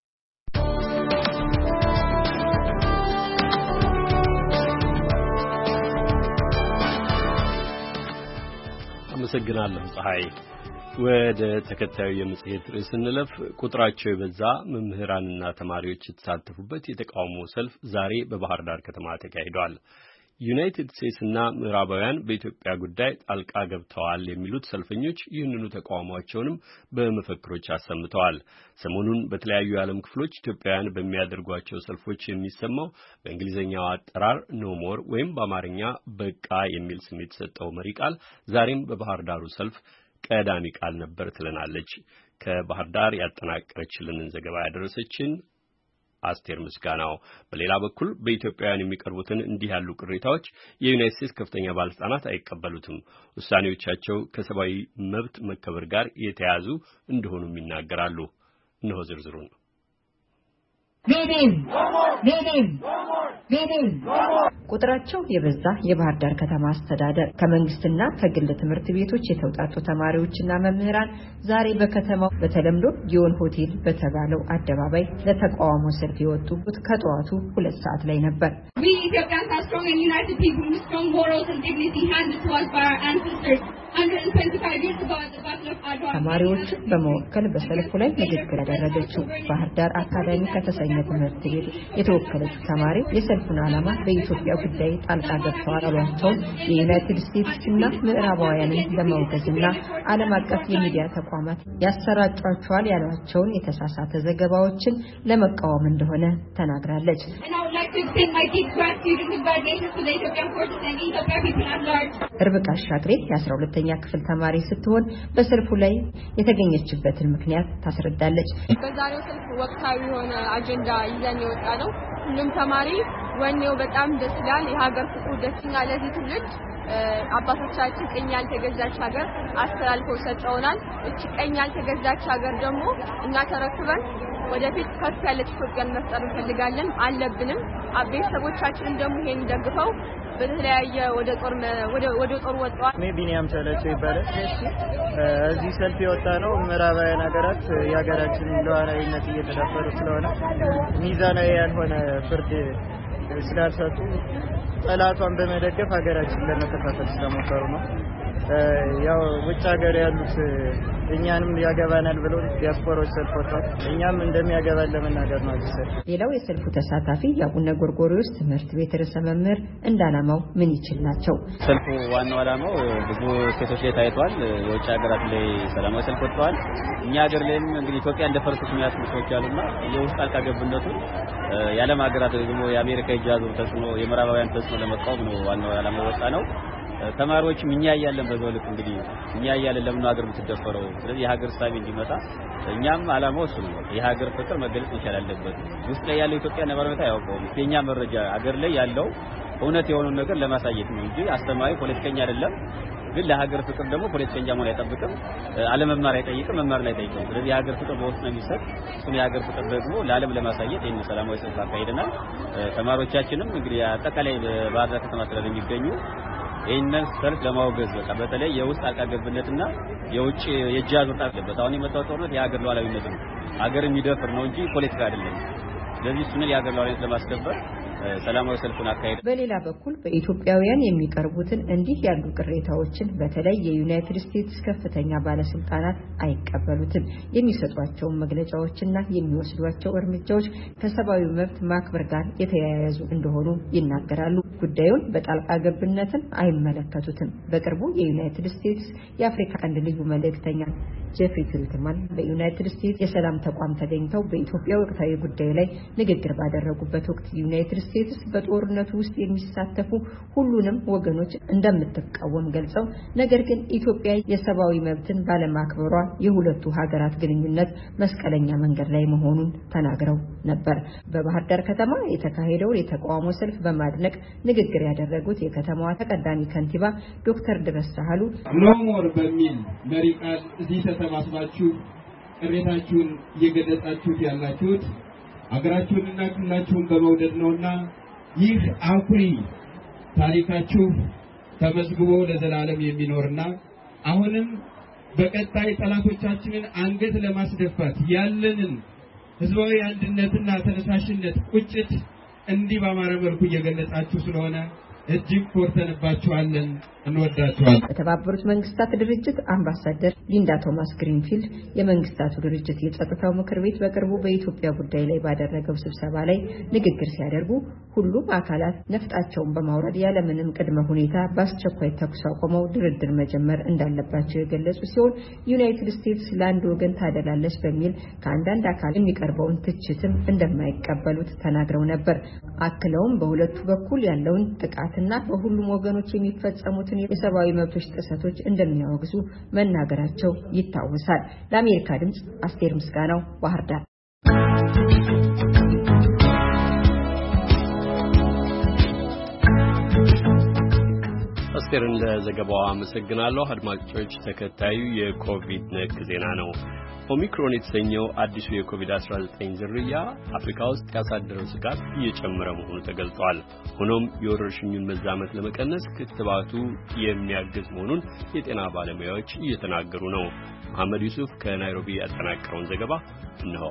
አመሰግናለሁ ፀሐይ። ወደ ተከታዩ የመጽሔት ርዕስ እንለፍ። ቁጥራቸው የበዛ መምህራንና ተማሪዎች የተሳተፉበት የተቃውሞ ሰልፍ ዛሬ በባህር ዳር ከተማ ተካሂዷል። ዩናይትድ ስቴትስና ምዕራባውያን በኢትዮጵያ ጉዳይ ጣልቃ ገብተዋል የሚሉት ሰልፈኞች ይህንኑ ተቃውሟቸውንም በመፈክሮች አሰምተዋል። ሰሞኑን በተለያዩ የዓለም ክፍሎች ኢትዮጵያውያን በሚያደርጓቸው ሰልፎች የሚሰማው በእንግሊዝኛው አጠራር ኖ ሞር ወይም በአማርኛ በቃ የሚል ስም የተሰጠው መሪ ቃል ዛሬም በባህር ዳሩ ሰልፍ ቀዳሚ ቃል ነበር ትለናለች። ከባህር ዳር ያጠናቀረችልንን ዘገባ ያደረሰችን አስቴር ምስጋናው። በሌላ በኩል በኢትዮጵያውያን የሚቀርቡትን እንዲህ ያሉ ቅሬታዎች የዩናይትድ ስቴትስ ከፍተኛ ባለስልጣናት አይቀበሉትም። ውሳኔዎቻቸው ከሰብአዊ መብት መከበር ጋር የተያያዙ እንደሆኑም ይናገራሉ። እነሆ ዝርዝሩን። ቁጥራቸው የበዛ የባህር ዳር ከተማ አስተዳደር ከመንግስትና ከግል ትምህርት ቤቶች የተውጣጡ ተማሪዎችና መምህራን ዛሬ በከተማው በተለምዶ ጊዮን ሆቴል በተባለው አደባባይ ለተቃውሞ ሰልፍ የወጡት ከጠዋቱ ሁለት ሰዓት ላይ ነበር። ተማሪዎች በመወከል በሰልፉ ላይ ንግግር ያደረገችው ባህር ዳር አካዳሚ ከተሰኘ ትምህርት ቤት የተወከለችው ተማሪ የሰልፉን ዓላማ በኢትዮጵያ ጉዳይ ጣልቃ ገብተዋል ያሏቸውን የዩናይትድ ስቴትስና ምዕራባውያንን ለማውገዝና ዓለም አቀፍ የሚዲያ ተቋማት ያሰራጯቸዋል ያሏቸውን የተሳሳተ ዘገባዎችን ለመቃወም እንደሆነ ተናግራለች። ርብቃ ሻግሬ የአስራ ሁለተኛ ክፍል ተማሪ ስትሆን በሰልፉ ላይ የተገኘችበትን ምክንያት ታስረዳለች። በዛሬው ሰልፍ ወቅታዊ የሆነ አጀንዳ ይዘን የወጣ ነው። ሁሉም ተማሪ ወኔው በጣም ደስ ይላል። የሀገር ፍቅሩ ደስ ይላል። ለዚህ ትውልድ አባቶቻችን ቀኝ ያልተገዛች ሀገር አስተላልፈው ሰጠውናል። እቺ ቀኝ ያልተገዛች ሀገር ደግሞ እኛ ተረክበን ወደፊት ከፍ ያለች ኢትዮጵያን መፍጠር እንፈልጋለን አለብንም። ቤተሰቦቻችንም ደግሞ ይሄን ደግፈው በተለያየ ወደ ጦር ወደ ወደ ጦር ወጣው። ቢኒያም ተለቸው ይባላል። እዚህ ሰልፍ የወጣ ነው ምዕራባውያን ሀገራት የሀገራችን ሉዓላዊነት እየተዳፈሩ ስለሆነ ሚዛናዊ ያልሆነ ፍርድ ስላልሰጡ ጠላቷን በመደገፍ ሀገራችን ለመከፋፈል ስለሞከሩ ነው። ያው ውጭ ሀገር ያሉት እኛንም ያገባናል ብለው ዲያስፖራዎች ሰልፍ ወጥተዋል። እኛም እንደሚያገባን ለመናገር ነው አዲስ። ሌላው የሰልፉ ተሳታፊ የአቡነ ጎርጎርዮስ ትምህርት ቤት ርዕሰ መምህር እንዳላማው ምን ይችል ናቸው። ሰልፉ ዋናው ዓላማው ብዙ ሴቶች ላይ ታይቷል። የውጭ ሀገራት ላይ ሰላማዊ ሰልፍ ወጥተዋል። እኛ ሀገር ላይም እንግዲህ ኢትዮጵያ እንደፈረሰች የሚያስቡ ሰዎች አሉና የውስጥ ጣልቃ ገብነቱ የዓለም ሀገራት ደግሞ የአሜሪካ እጅ አዙር ተጽዕኖ የምዕራባውያን ተጽዕኖ ለመቃወም ነው ዋናው ዓላማው ወጣ ነው። ተማሪዎችም እኛ ያያለን በዛው ልክ እንግዲህ እኛ ያያለን ለምን ሀገር የምትደፈረው ስለዚህ የሀገር ሳቢ እንዲመጣ እኛም ዓላማው እሱ ነው። የሀገር ፍቅር መገለጽ ይችላል አለበት። ውስጥ ላይ ያለው ኢትዮጵያ ነባርነት አያውቀውም። የኛ መረጃ ሀገር ላይ ያለው እውነት የሆነው ነገር ለማሳየት ነው እንጂ አስተማሪ ፖለቲከኛ አይደለም። ግን ለሀገር ፍቅር ደግሞ ፖለቲከኛ መሆን አይጠብቅም። አለመማር አይጠይቅም፣ መማር ላይ አይጠይቅም። ስለዚህ የሀገር ፍቅር በውስጥ ነው የሚሰጥ። እሱን የሀገር ፍቅር ደግሞ ለዓለም ለማሳየት ይሄን ሰላማዊ ሰልፍ አካሂደናል። ተማሪዎቻችንም እንግዲህ አጠቃላይ በባህር ዳር ከተማ ስለሆነ የሚገኙ ይሄንን ሰልፍ ለማውገዝ በቃ በተለይ የውስጥ ጣልቃ ገብነትና የውጭ የእጅ አዙር ጣልቃ ገብነት አሁን የመጣው ጦርነት የሀገር ሉዓላዊነት ነው። ሀገር የሚደፍር ነው እንጂ ፖለቲካ አይደለም። ስለዚህ እሱን የሀገር ሉዓላዊነት ለማስከበር ሰላማዊ ሰልፉን አካሄደ። በሌላ በኩል በኢትዮጵያውያን የሚቀርቡትን እንዲህ ያሉ ቅሬታዎችን በተለይ የዩናይትድ ስቴትስ ከፍተኛ ባለስልጣናት አይቀበሉትም። የሚሰጧቸው መግለጫዎችና የሚወስዷቸው እርምጃዎች ከሰብአዊ መብት ማክበር ጋር የተያያዙ እንደሆኑ ይናገራሉ። ጉዳዩን በጣልቃ ገብነትን አይመለከቱትም። በቅርቡ የዩናይትድ ስቴትስ የአፍሪካ ቀንድ ልዩ መልእክተኛ ጄፍሪ ፊልትማን በዩናይትድ ስቴትስ የሰላም ተቋም ተገኝተው በኢትዮጵያ ወቅታዊ ጉዳይ ላይ ንግግር ባደረጉበት ወቅት ዩናይትድ ስቴትስ በጦርነቱ ውስጥ የሚሳተፉ ሁሉንም ወገኖች እንደምትቃወም ገልጸው ነገር ግን ኢትዮጵያ የሰብአዊ መብትን ባለማክበሯ የሁለቱ ሀገራት ግንኙነት መስቀለኛ መንገድ ላይ መሆኑን ተናግረው ነበር። በባህር ዳር ከተማ የተካሄደውን የተቃውሞ ሰልፍ በማድነቅ ንግግር ያደረጉት የከተማዋ ተቀዳሚ ከንቲባ ዶክተር ድረስ ሳህሉ ኖ ሞር በሚል መሪ ቃል እዚህ ተሰባስባችሁ ቅሬታችሁን እየገለጻችሁት ያላችሁት አገራችሁንና ክልላችሁን በመውደድ ነውና ይህ አኩሪ ታሪካችሁ ተመዝግቦ ለዘላለም የሚኖርና አሁንም በቀጣይ ጠላቶቻችንን አንገት ለማስደፋት ያለንን ህዝባዊ አንድነትና ተነሳሽነት ቁጭት እንዲህ በአማረ መልኩ እየገለጻችሁ ስለሆነ እጅግ ኮርተንባችኋለን፣ እንወዳችኋለን። በተባበሩት መንግስታት ድርጅት አምባሳደር ሊንዳ ቶማስ ግሪንፊልድ የመንግስታቱ ድርጅት የጸጥታው ምክር ቤት በቅርቡ በኢትዮጵያ ጉዳይ ላይ ባደረገው ስብሰባ ላይ ንግግር ሲያደርጉ ሁሉም አካላት ነፍጣቸውን በማውረድ ያለምንም ቅድመ ሁኔታ በአስቸኳይ ተኩስ አቁመው ድርድር መጀመር እንዳለባቸው የገለጹ ሲሆን ዩናይትድ ስቴትስ ለአንድ ወገን ታደላለች በሚል ከአንዳንድ አካል የሚቀርበውን ትችትም እንደማይቀበሉት ተናግረው ነበር። አክለውም በሁለቱ በኩል ያለውን ጥቃትና በሁሉም ወገኖች የሚፈጸሙትን የሰብአዊ መብቶች ጥሰቶች እንደሚያወግዙ መናገራቸው ይታወሳል። ለአሜሪካ ድምጽ አስቴር ምስጋናው ባህር ዳር። አስቴርን ለዘገባው አመሰግናለሁ። አድማጮች ተከታዩ የኮቪድ ነክ ዜና ነው። ኦሚክሮን የተሰኘው አዲሱ የኮቪድ አስራ ዘጠኝ ዝርያ አፍሪካ ውስጥ ያሳደረው ስጋት እየጨመረ መሆኑ ተገልጿል። ሆኖም የወረርሽኙን መዛመት ለመቀነስ ክትባቱ የሚያግዝ መሆኑን የጤና ባለሙያዎች እየተናገሩ ነው። መሐመድ ዩሱፍ ከናይሮቢ ያጠናቀረውን ዘገባ እነሆ።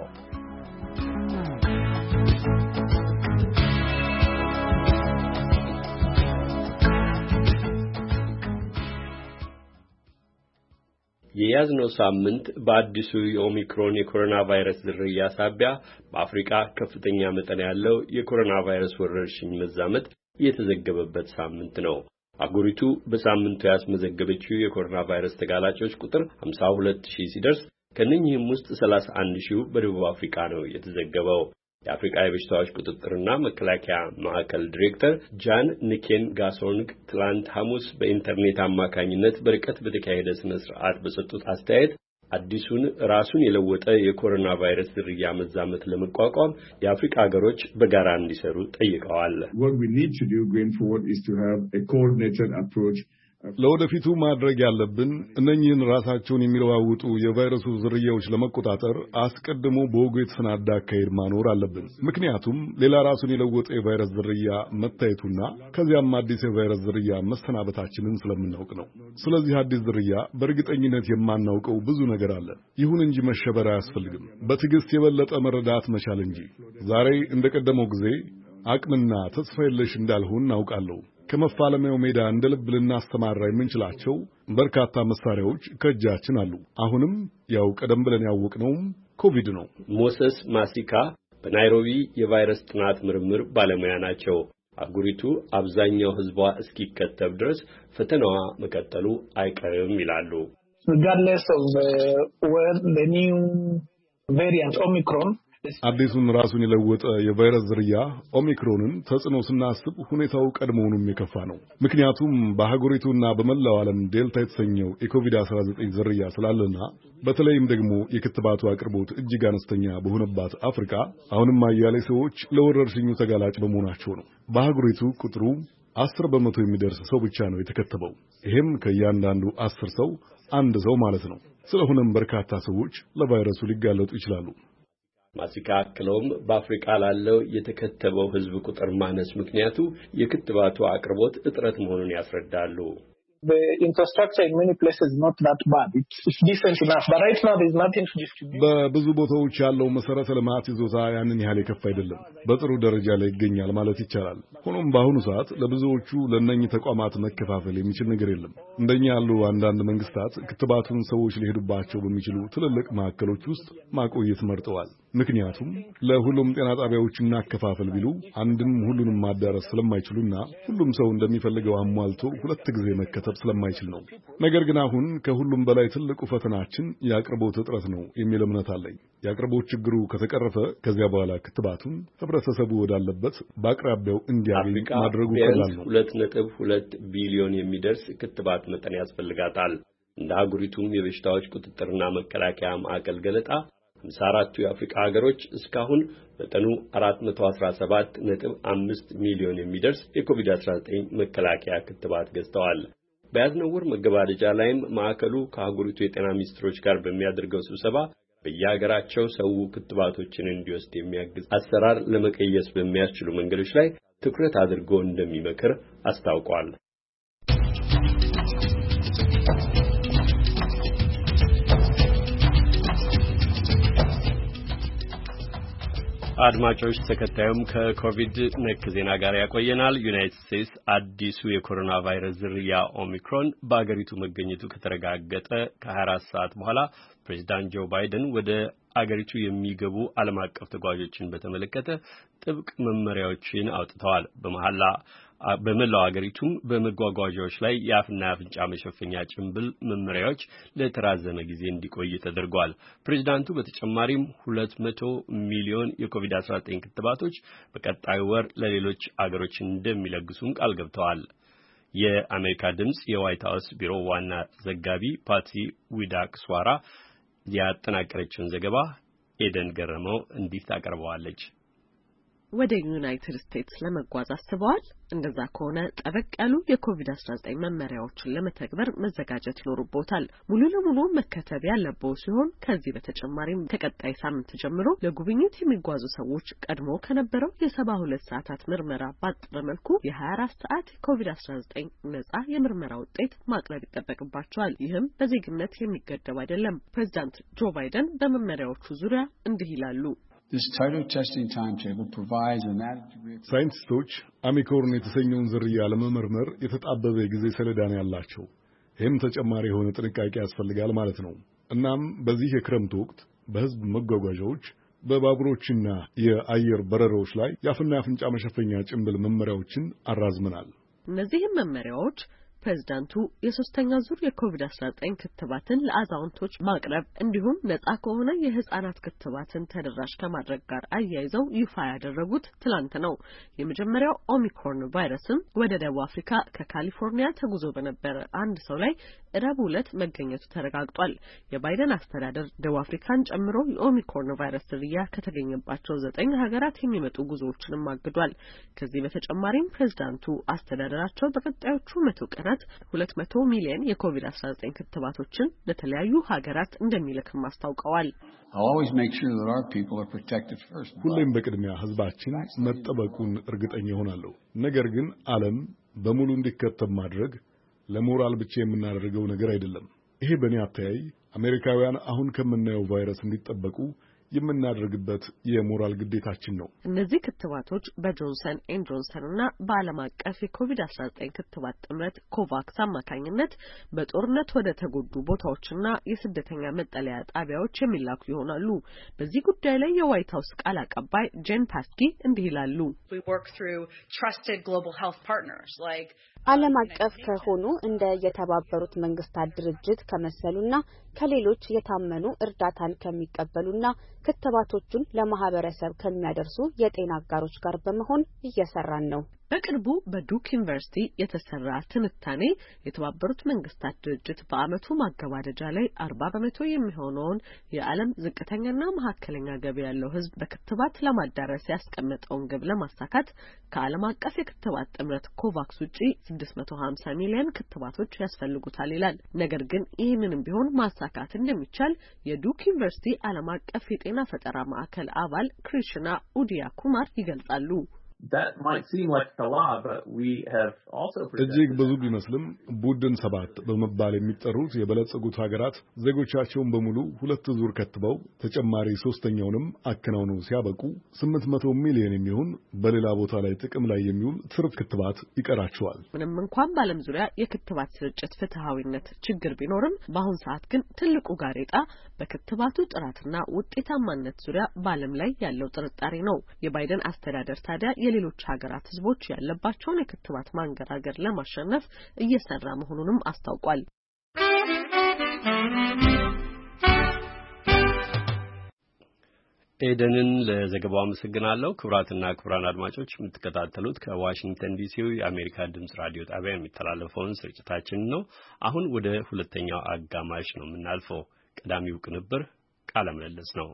የያዝነው ሳምንት በአዲሱ የኦሚክሮን የኮሮና ቫይረስ ዝርያ ሳቢያ በአፍሪካ ከፍተኛ መጠን ያለው የኮሮና ቫይረስ ወረርሽኝ መዛመት የተዘገበበት ሳምንት ነው። አገሪቱ በሳምንቱ ያስመዘገበችው የኮሮና ቫይረስ ተጋላጮች ቁጥር ሃምሳ ሁለት ሺህ ሲደርስ ከነኚህም ውስጥ ሰላሳ አንድ ሺህ በደቡብ አፍሪካ ነው የተዘገበው። የአፍሪካ የበሽታዎች ቁጥጥርና መከላከያ ማዕከል ዲሬክተር ጃን ንኬን ጋሶንግ ትላንት ሐሙስ በኢንተርኔት አማካኝነት በርቀት በተካሄደ ስነ ስርዓት በሰጡት አስተያየት አዲሱን ራሱን የለወጠ የኮሮና ቫይረስ ዝርያ መዛመት ለመቋቋም የአፍሪካ ሀገሮች በጋራ እንዲሰሩ ጠይቀዋል። What we need to do going forward is to have a coordinated approach. ለወደፊቱ ማድረግ ያለብን እነኚህን ራሳቸውን የሚለዋውጡ የቫይረሱ ዝርያዎች ለመቆጣጠር አስቀድሞ በወጉ የተሰናዳ አካሄድ ማኖር አለብን። ምክንያቱም ሌላ ራሱን የለወጠ የቫይረስ ዝርያ መታየቱና ከዚያም አዲስ የቫይረስ ዝርያ መሰናበታችንን ስለምናውቅ ነው። ስለዚህ አዲስ ዝርያ በእርግጠኝነት የማናውቀው ብዙ ነገር አለ። ይሁን እንጂ መሸበር አያስፈልግም፣ በትዕግስት የበለጠ መረዳት መቻል እንጂ። ዛሬ እንደቀደመው ጊዜ አቅምና ተስፋ የለሽ እንዳልሆን እናውቃለሁ። ከመፋለሚያው ሜዳ እንደ ልብ ልናስተማራ የምንችላቸው በርካታ መሳሪያዎች ከእጃችን አሉ። አሁንም ያው ቀደም ብለን ያወቅነውም ኮቪድ ነው። ሞሰስ ማሲካ በናይሮቢ የቫይረስ ጥናት ምርምር ባለሙያ ናቸው። አገሪቱ አብዛኛው ሕዝቧ እስኪከተብ ድረስ ፈተናዋ መቀጠሉ አይቀርም ይላሉ። Regardless of uh, where the new variant Omicron አዲሱን ራሱን የለወጠ የቫይረስ ዝርያ ኦሚክሮንን ተጽዕኖ ስናስብ ሁኔታው ቀድሞውንም የከፋ ነው። ምክንያቱም በአህጉሪቱና በመላው ዓለም ዴልታ የተሰኘው የኮቪድ አስራ ዘጠኝ ዝርያ ስላለና በተለይም ደግሞ የክትባቱ አቅርቦት እጅግ አነስተኛ በሆነባት አፍሪካ አሁንም አያሌ ሰዎች ለወረርሽኙ ተጋላጭ በመሆናቸው ነው። በአህጉሪቱ ቁጥሩ አስር በመቶ የሚደርስ ሰው ብቻ ነው የተከተበው። ይህም ከእያንዳንዱ አስር ሰው አንድ ሰው ማለት ነው። ስለሆነም በርካታ ሰዎች ለቫይረሱ ሊጋለጡ ይችላሉ። ማሲካ አክለውም በአፍሪካ ላለው የተከተበው ሕዝብ ቁጥር ማነስ ምክንያቱ የክትባቱ አቅርቦት እጥረት መሆኑን ያስረዳሉ። The infrastructure in many places is not that bad. It's, it's decent enough. But right now there's nothing to distribute. በብዙ ቦታዎች ያለው መሰረተ ልማት ይዞታ ያንን ያህል የከፋ አይደለም። በጥሩ ደረጃ ላይ ይገኛል ማለት ይቻላል። ሆኖም በአሁኑ ሰዓት ለብዙዎቹ ለነኚህ ተቋማት መከፋፈል የሚችል ነገር የለም። እንደኛ ያሉ አንዳንድ መንግስታት ክትባቱን ሰዎች ሊሄዱባቸው በሚችሉ ትልልቅ ማዕከሎች ውስጥ ማቆየት መርጠዋል። ምክንያቱም ለሁሉም ጤና ጣቢያዎች እናከፋፈል ቢሉ አንድም ሁሉንም ማዳረስ ስለማይችሉና ሁሉም ሰው እንደሚፈልገው አሟልቶ ሁለት ጊዜ መከተብ ስለማይችል ነው። ነገር ግን አሁን ከሁሉም በላይ ትልቁ ፈተናችን የአቅርቦት እጥረት ነው የሚል እምነት አለኝ። የአቅርቦት ችግሩ ከተቀረፈ ከዚያ በኋላ ክትባቱን ህብረተሰቡ ወዳለበት በአቅራቢያው እንዲያገኝ ማድረጉ ቀላል ነው። ሁለት ነጥብ ሁለት ቢሊዮን የሚደርስ ክትባት መጠን ያስፈልጋታል። እንደ አህጉሪቱም የበሽታዎች ቁጥጥርና መከላከያ ማዕከል ገለጣ ሃምሳ አራቱ የአፍሪካ ሀገሮች እስካሁን መጠኑ አራት መቶ አስራ ሰባት ነጥብ አምስት ሚሊዮን የሚደርስ የኮቪድ አስራ ዘጠኝ መከላከያ ክትባት ገዝተዋል። በያዝነው ወር መገባደጃ ላይም ማዕከሉ ከአህጉሪቱ የጤና ሚኒስትሮች ጋር በሚያደርገው ስብሰባ በየሀገራቸው ሰው ክትባቶችን እንዲወስድ የሚያግዝ አሰራር ለመቀየስ በሚያስችሉ መንገዶች ላይ ትኩረት አድርጎ እንደሚመክር አስታውቋል። አድማጮች ተከታዩም ከኮቪድ ነክ ዜና ጋር ያቆየናል። ዩናይትድ ስቴትስ አዲሱ የኮሮና ቫይረስ ዝርያ ኦሚክሮን በአገሪቱ መገኘቱ ከተረጋገጠ ከሀያ አራት ሰዓት በኋላ ፕሬዝዳንት ጆ ባይደን ወደ አገሪቱ የሚገቡ ዓለም አቀፍ ተጓዦችን በተመለከተ ጥብቅ መመሪያዎችን አውጥተዋል። በመሐላ በመላው አገሪቱም በመጓጓዣዎች ላይ የአፍና የአፍንጫ መሸፈኛ ጭንብል መመሪያዎች ለተራዘመ ጊዜ እንዲቆይ ተደርጓል። ፕሬዝዳንቱ በተጨማሪም ሁለት መቶ ሚሊዮን የኮቪድ አስራ ዘጠኝ ክትባቶች በቀጣዩ ወር ለሌሎች አገሮች እንደሚለግሱም ቃል ገብተዋል። የአሜሪካ ድምጽ የዋይት ሃውስ ቢሮ ዋና ዘጋቢ ፓትሲ ዊዳክስዋራ ያጠናቀረችውን ዘገባ ኤደን ገረመው እንዲህ ታቀርበዋለች። ወደ ዩናይትድ ስቴትስ ለመጓዝ አስበዋል? እንደዛ ከሆነ ጠበቅ ያሉ የኮቪድ አስራ ዘጠኝ መመሪያዎችን ለመተግበር መዘጋጀት ይኖርቦታል። ሙሉ ለሙሉ መከተብ ያለበው ሲሆን ከዚህ በተጨማሪም ከቀጣይ ሳምንት ጀምሮ ለጉብኝት የሚጓዙ ሰዎች ቀድሞ ከነበረው የሰባ ሁለት ሰዓታት ምርመራ ባጠረ መልኩ የሀያ አራት ሰዓት የኮቪድ አስራ ዘጠኝ ነጻ የምርመራ ውጤት ማቅረብ ይጠበቅባቸዋል። ይህም በዜግነት የሚገደብ አይደለም። ፕሬዝዳንት ጆ ባይደን በመመሪያዎቹ ዙሪያ እንዲህ ይላሉ። ሳይንቲስቶች ኦሚክሮን የተሰኘውን ዝርያ ለመመርመር የተጣበበ ጊዜ ሰሌዳ ነው ያላቸው። ይህም ተጨማሪ የሆነ ጥንቃቄ ያስፈልጋል ማለት ነው። እናም በዚህ የክረምት ወቅት በህዝብ መጓጓዣዎች በባቡሮችና የአየር በረራዎች ላይ የአፍና የአፍንጫ መሸፈኛ ጭንብል መመሪያዎችን አራዝመናል። እነዚህም መመሪያዎች ፕሬዝዳንቱ የሶስተኛ ዙር የኮቪድ አስራ ዘጠኝ ክትባትን ለአዛውንቶች ማቅረብ እንዲሁም ነጻ ከሆነ የህፃናት ክትባትን ተደራሽ ከማድረግ ጋር አያይዘው ይፋ ያደረጉት ትላንት ነው። የመጀመሪያው ኦሚክሮን ቫይረስም ወደ ደቡብ አፍሪካ ከካሊፎርኒያ ተጉዞ በነበረ አንድ ሰው ላይ ረቡዕ ዕለት መገኘቱ ተረጋግጧል። የባይደን አስተዳደር ደቡብ አፍሪካን ጨምሮ የኦሚክሮን ቫይረስ ዝርያ ከተገኘባቸው ዘጠኝ ሀገራት የሚመጡ ጉዞዎችንም አግዷል። ከዚህ በተጨማሪም ፕሬዝዳንቱ አስተዳደራቸው በቀጣዮቹ መቶ ቀናት ሁለት መቶ ሚሊዮን የኮቪድ አስራ ዘጠኝ ክትባቶችን ለተለያዩ ሀገራት እንደሚልክም አስታውቀዋል። ሁሌም በቅድሚያ ህዝባችን መጠበቁን እርግጠኛ ሆናለሁ። ነገር ግን ዓለም በሙሉ እንዲከተብ ማድረግ ለሞራል ብቻ የምናደርገው ነገር አይደለም። ይሄ በእኔ አተያይ አሜሪካውያን አሁን ከምናየው ቫይረስ እንዲጠበቁ የምናደርግበት የሞራል ግዴታችን ነው። እነዚህ ክትባቶች በጆንሰን ኤንድ ጆንሰን እና በዓለም አቀፍ የኮቪድ አስራ ዘጠኝ ክትባት ጥምረት ኮቫክስ አማካኝነት በጦርነት ወደ ተጎዱ ቦታዎችና የስደተኛ መጠለያ ጣቢያዎች የሚላኩ ይሆናሉ። በዚህ ጉዳይ ላይ የዋይት ሀውስ ቃል አቀባይ ጄን ፓስኪ እንዲህ ይላሉ። ዓለም አቀፍ ከሆኑ እንደ የተባበሩት መንግስታት ድርጅት ከመሰሉና ከሌሎች የታመኑ እርዳታን ከሚቀበሉና ክትባቶቹን ለማህበረሰብ ከሚያደርሱ የጤና አጋሮች ጋር በመሆን እየሰራን ነው። በቅርቡ በዱክ ዩኒቨርሲቲ የተሰራ ትንታኔ የተባበሩት መንግስታት ድርጅት በአመቱ ማገባደጃ ላይ አርባ በመቶ የሚሆነውን የዓለም ዝቅተኛና መካከለኛ ገቢ ያለው ህዝብ በክትባት ለማዳረስ ያስቀመጠውን ግብ ለማሳካት ከዓለም አቀፍ የክትባት ጥምረት ኮቫክስ ውጪ ስድስት መቶ ሀምሳ ሚሊዮን ክትባቶች ያስፈልጉታል ይላል። ነገር ግን ይህንንም ቢሆን ማሳካት እንደሚቻል የዱክ ዩኒቨርሲቲ ዓለም አቀፍ የጤና ፈጠራ ማዕከል አባል ክሪሽና ኡዲያ ኩማር ይገልጻሉ። እጅግ ብዙ ቢመስልም ቡድን ሰባት በመባል የሚጠሩት የበለጸጉት ሀገራት ዜጎቻቸውን በሙሉ ሁለት ዙር ከትበው ተጨማሪ ሶስተኛውንም አከናውነው ሲያበቁ ስምንት መቶ ሚሊዮን የሚሆን በሌላ ቦታ ላይ ጥቅም ላይ የሚውል ትርፍ ክትባት ይቀራቸዋል። ምንም እንኳን በዓለም ዙሪያ የክትባት ስርጭት ፍትሃዊነት ችግር ቢኖርም በአሁን ሰዓት ግን ትልቁ ጋሬጣ በክትባቱ ጥራትና ውጤታማነት ዙሪያ በዓለም ላይ ያለው ጥርጣሬ ነው። የባይደን አስተዳደር ታዲያ የሌሎች ሀገራት ህዝቦች ያለባቸውን የክትባት ማንገራገር ለማሸነፍ እየሰራ መሆኑንም አስታውቋል። ኤደንን ለዘገባው አመሰግናለሁ። ክቡራትና ክቡራን አድማጮች የምትከታተሉት ከዋሽንግተን ዲሲው የአሜሪካ ድምጽ ራዲዮ ጣቢያ የሚተላለፈውን ስርጭታችን ነው። አሁን ወደ ሁለተኛው አጋማሽ ነው የምናልፈው። ቀዳሚው ቅንብር ቃለ ምልልስ ነው።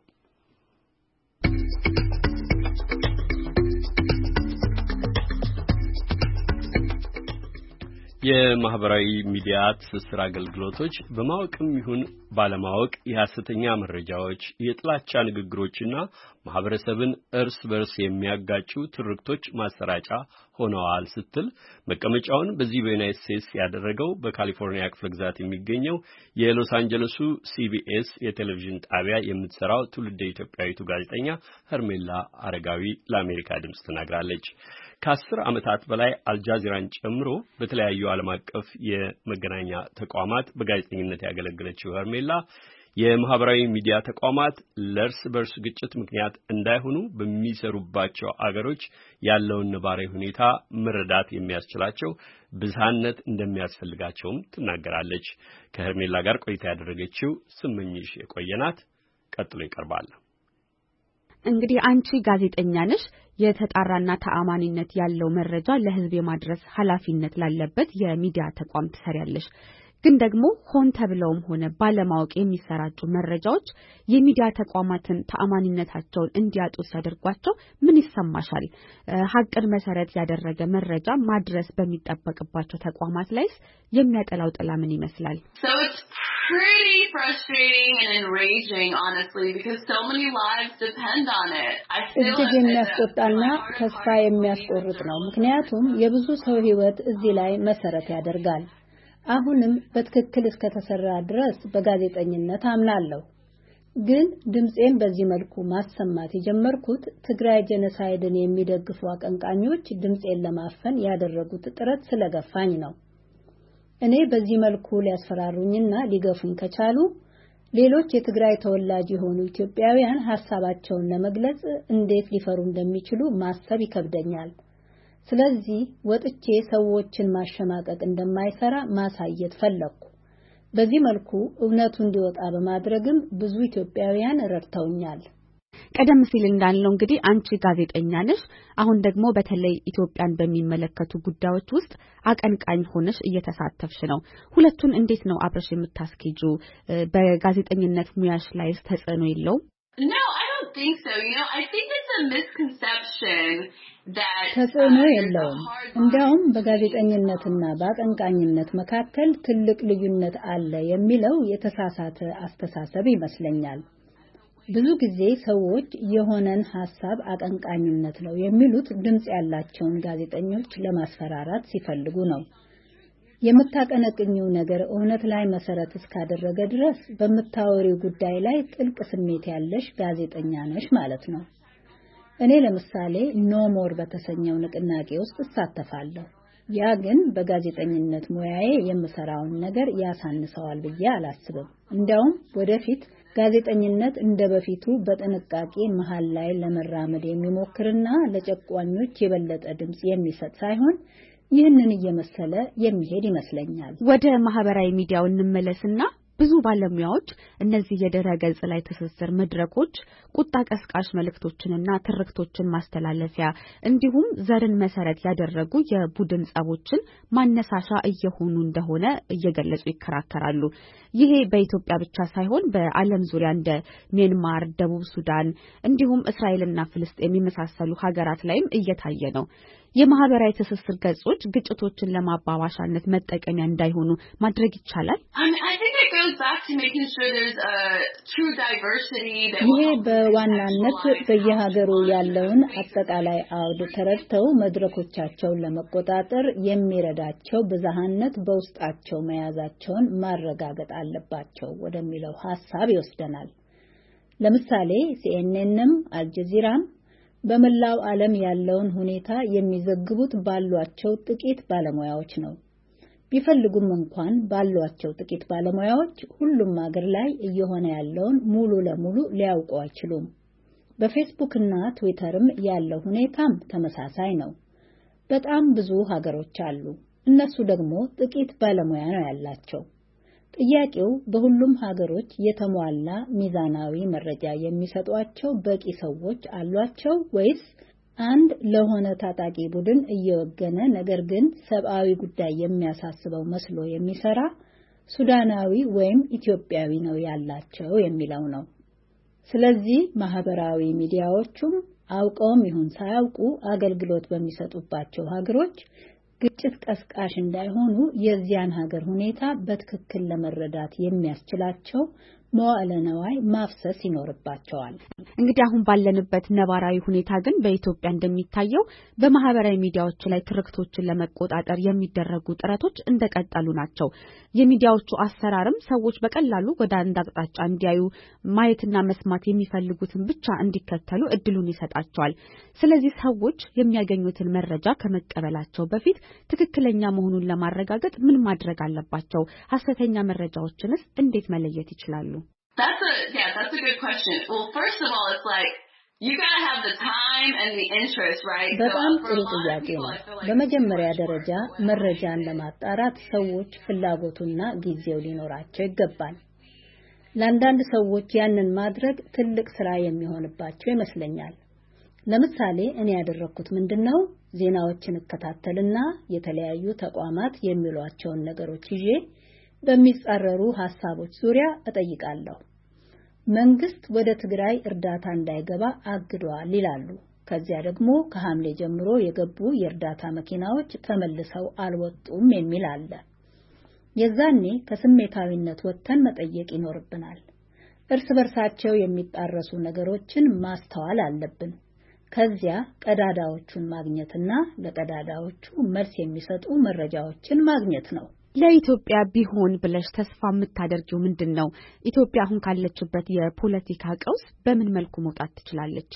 የማህበራዊ ሚዲያ ትስስር አገልግሎቶች በማወቅም ይሁን ባለማወቅ የሐሰተኛ መረጃዎች፣ የጥላቻ ንግግሮችና ማህበረሰብን እርስ በርስ የሚያጋጩ ትርክቶች ማሰራጫ ሆነዋል ስትል መቀመጫውን በዚህ በዩናይትድ ስቴትስ ያደረገው በካሊፎርኒያ ክፍለ ግዛት የሚገኘው የሎስ አንጀለሱ ሲቢኤስ የቴሌቪዥን ጣቢያ የምትሰራው ትውልደ ኢትዮጵያዊቱ ጋዜጠኛ ሄርሜላ አረጋዊ ለአሜሪካ ድምጽ ተናግራለች። ከአስር ዓመታት በላይ አልጃዚራን ጨምሮ በተለያዩ ዓለም አቀፍ የመገናኛ ተቋማት በጋዜጠኝነት ያገለገለችው ሄርሜላ የማህበራዊ ሚዲያ ተቋማት ለእርስ በርስ ግጭት ምክንያት እንዳይሆኑ በሚሰሩባቸው አገሮች ያለውን ነባራዊ ሁኔታ መረዳት የሚያስችላቸው ብዝሃነት እንደሚያስፈልጋቸውም ትናገራለች። ከሄርሜላ ጋር ቆይታ ያደረገችው ስምኝሽ የቆየናት ቀጥሎ ይቀርባል። እንግዲህ አንቺ ጋዜጠኛ ነሽ። የተጣራና ተአማኒነት ያለው መረጃ ለህዝብ የማድረስ ኃላፊነት ላለበት የሚዲያ ተቋም ትሰሪያለሽ። ግን ደግሞ ሆን ተብለውም ሆነ ባለማወቅ የሚሰራጩ መረጃዎች የሚዲያ ተቋማትን ተአማኒነታቸውን እንዲያጡ ሲያደርጓቸው ምን ይሰማሻል? ሀቅን መሰረት ያደረገ መረጃ ማድረስ በሚጠበቅባቸው ተቋማት ላይስ የሚያጠላው ጥላ ምን ይመስላል? Pretty frustrating and enraging, honestly, because so many lives depend on it. I feel እጅግ የሚያስቆጣና ተስፋ የሚያስቆርጥ ነው። ምክንያቱም የብዙ ሰው ህይወት እዚህ ላይ መሰረት ያደርጋል። አሁንም በትክክል እስከተሰራ ድረስ በጋዜጠኝነት አምናለሁ። ግን ድምጼን በዚህ መልኩ ማሰማት የጀመርኩት ትግራይ ጄኖሳይድን የሚደግፉ አቀንቃኞች ድምጼን ለማፈን ያደረጉት ጥረት ስለገፋኝ ነው። እኔ በዚህ መልኩ ሊያስፈራሩኝና ሊገፉኝ ከቻሉ ሌሎች የትግራይ ተወላጅ የሆኑ ኢትዮጵያውያን ሐሳባቸውን ለመግለጽ እንዴት ሊፈሩ እንደሚችሉ ማሰብ ይከብደኛል። ስለዚህ ወጥቼ ሰዎችን ማሸማቀቅ እንደማይሰራ ማሳየት ፈለኩ። በዚህ መልኩ እውነቱ እንዲወጣ በማድረግም ብዙ ኢትዮጵያውያን ረድተውኛል። ቀደም ሲል እንዳልነው እንግዲህ አንቺ ጋዜጠኛ ነሽ። አሁን ደግሞ በተለይ ኢትዮጵያን በሚመለከቱ ጉዳዮች ውስጥ አቀንቃኝ ሆነሽ እየተሳተፍሽ ነው። ሁለቱን እንዴት ነው አብረሽ የምታስኬጁ? በጋዜጠኝነት ሙያሽ ላይ ተጽዕኖ የለውም? No, I don't think so. You know, I think it's a misconception that ተጽዕኖ የለውም። እንዲያውም በጋዜጠኝነትና በአቀንቃኝነት መካከል ትልቅ ልዩነት አለ የሚለው የተሳሳተ አስተሳሰብ ይመስለኛል። ብዙ ጊዜ ሰዎች የሆነን ሐሳብ አቀንቃኝነት ነው የሚሉት ድምጽ ያላቸውን ጋዜጠኞች ለማስፈራራት ሲፈልጉ ነው። የምታቀነቅኝው ነገር እውነት ላይ መሰረት እስካደረገ ድረስ በመታወሪው ጉዳይ ላይ ጥልቅ ስሜት ያለሽ ጋዜጠኛ ነሽ ማለት ነው። እኔ ለምሳሌ ኖ ሞር በተሰኘው ንቅናቄ ውስጥ እሳተፋለሁ። ያ ግን በጋዜጠኝነት ሙያዬ የምሰራውን ነገር ያሳንሰዋል ብዬ አላስብም። እንዲያውም ወደፊት ጋዜጠኝነት እንደበፊቱ በጥንቃቄ መሃል ላይ ለመራመድ የሚሞክርና ለጨቋኞች የበለጠ ድምጽ የሚሰጥ ሳይሆን ይህንን እየመሰለ የሚሄድ ይመስለኛል። ወደ ማህበራዊ ሚዲያው እንመለስና ብዙ ባለሙያዎች እነዚህ የድረ ገጽ ላይ ትስስር መድረኮች ቁጣ ቀስቃሽ መልእክቶችንና ትርክቶችን ማስተላለፊያ እንዲሁም ዘርን መሰረት ያደረጉ የቡድን ጸቦችን ማነሳሻ እየሆኑ እንደሆነ እየገለጹ ይከራከራሉ። ይሄ በኢትዮጵያ ብቻ ሳይሆን በዓለም ዙሪያ እንደ ሚያንማር፣ ደቡብ ሱዳን እንዲሁም እስራኤልና ፍልስጤም የመሳሰሉ ሀገራት ላይም እየታየ ነው። የማህበራዊ ትስስር ገጾች ግጭቶችን ለማባባሻነት መጠቀሚያ እንዳይሆኑ ማድረግ ይቻላል? ይሄ በዋናነት በየሀገሩ ያለውን አጠቃላይ አውድ ተረድተው መድረኮቻቸውን ለመቆጣጠር የሚረዳቸው ብዝሃነት በውስጣቸው መያዛቸውን ማረጋገጥ አለባቸው ወደሚለው ሐሳብ ይወስደናል። ለምሳሌ ሲኤንኤንም አልጀዚራም በመላው ዓለም ያለውን ሁኔታ የሚዘግቡት ባሏቸው ጥቂት ባለሙያዎች ነው። ቢፈልጉም እንኳን ባሏቸው ጥቂት ባለሙያዎች ሁሉም ሀገር ላይ እየሆነ ያለውን ሙሉ ለሙሉ ሊያውቁ አይችሉም። በፌስቡክ እና ትዊተርም ያለው ሁኔታም ተመሳሳይ ነው። በጣም ብዙ ሀገሮች አሉ። እነሱ ደግሞ ጥቂት ባለሙያ ነው ያላቸው። ጥያቄው በሁሉም ሀገሮች የተሟላ ሚዛናዊ መረጃ የሚሰጧቸው በቂ ሰዎች አሏቸው ወይስ አንድ ለሆነ ታጣቂ ቡድን እየወገነ ነገር ግን ሰብአዊ ጉዳይ የሚያሳስበው መስሎ የሚሰራ ሱዳናዊ ወይም ኢትዮጵያዊ ነው ያላቸው የሚለው ነው። ስለዚህ ማህበራዊ ሚዲያዎቹም አውቀውም ይሁን ሳያውቁ አገልግሎት በሚሰጡባቸው ሀገሮች ግጭት ቀስቃሽ እንዳይሆኑ የዚያን ሀገር ሁኔታ በትክክል ለመረዳት የሚያስችላቸው መዋዕለ ነዋይ ማፍሰስ ይኖርባቸዋል። እንግዲህ አሁን ባለንበት ነባራዊ ሁኔታ ግን በኢትዮጵያ እንደሚታየው በማህበራዊ ሚዲያዎች ላይ ትርክቶችን ለመቆጣጠር የሚደረጉ ጥረቶች እንደቀጠሉ ናቸው። የሚዲያዎቹ አሰራርም ሰዎች በቀላሉ ወደ አንድ አቅጣጫ እንዲያዩ ማየትና መስማት የሚፈልጉትን ብቻ እንዲከተሉ እድሉን ይሰጣቸዋል። ስለዚህ ሰዎች የሚያገኙትን መረጃ ከመቀበላቸው በፊት ትክክለኛ መሆኑን ለማረጋገጥ ምን ማድረግ አለባቸው? ሐሰተኛ መረጃዎችንስ እንዴት መለየት ይችላሉ? That's a yeah, that's a good question. Well, first of all, it's like you got to have the time and the interest, right? በጣም ጥሩ ጥያቄ ነው። በመጀመሪያ ደረጃ መረጃን ለማጣራት ሰዎች ፍላጎቱና ጊዜው ሊኖራቸው ይገባል። ለአንዳንድ ሰዎች ያንን ማድረግ ትልቅ ስራ የሚሆንባቸው ይመስለኛል። ለምሳሌ እኔ ያደረኩት ምንድነው? ዜናዎችን እከታተልና የተለያዩ ተቋማት የሚሏቸውን ነገሮች ይዤ በሚጻረሩ ሐሳቦች ዙሪያ እጠይቃለሁ። መንግስት ወደ ትግራይ እርዳታ እንዳይገባ አግዷል ይላሉ። ከዚያ ደግሞ ከሐምሌ ጀምሮ የገቡ የእርዳታ መኪናዎች ተመልሰው አልወጡም የሚል አለ። የዛኔ ከስሜታዊነት ወጥተን መጠየቅ ይኖርብናል። እርስ በርሳቸው የሚጣረሱ ነገሮችን ማስተዋል አለብን። ከዚያ ቀዳዳዎቹን ማግኘትና ለቀዳዳዎቹ መልስ የሚሰጡ መረጃዎችን ማግኘት ነው። ለኢትዮጵያ ቢሆን ብለሽ ተስፋ የምታደርጊው ምንድነው? ኢትዮጵያ አሁን ካለችበት የፖለቲካ ቀውስ በምን መልኩ መውጣት ትችላለች?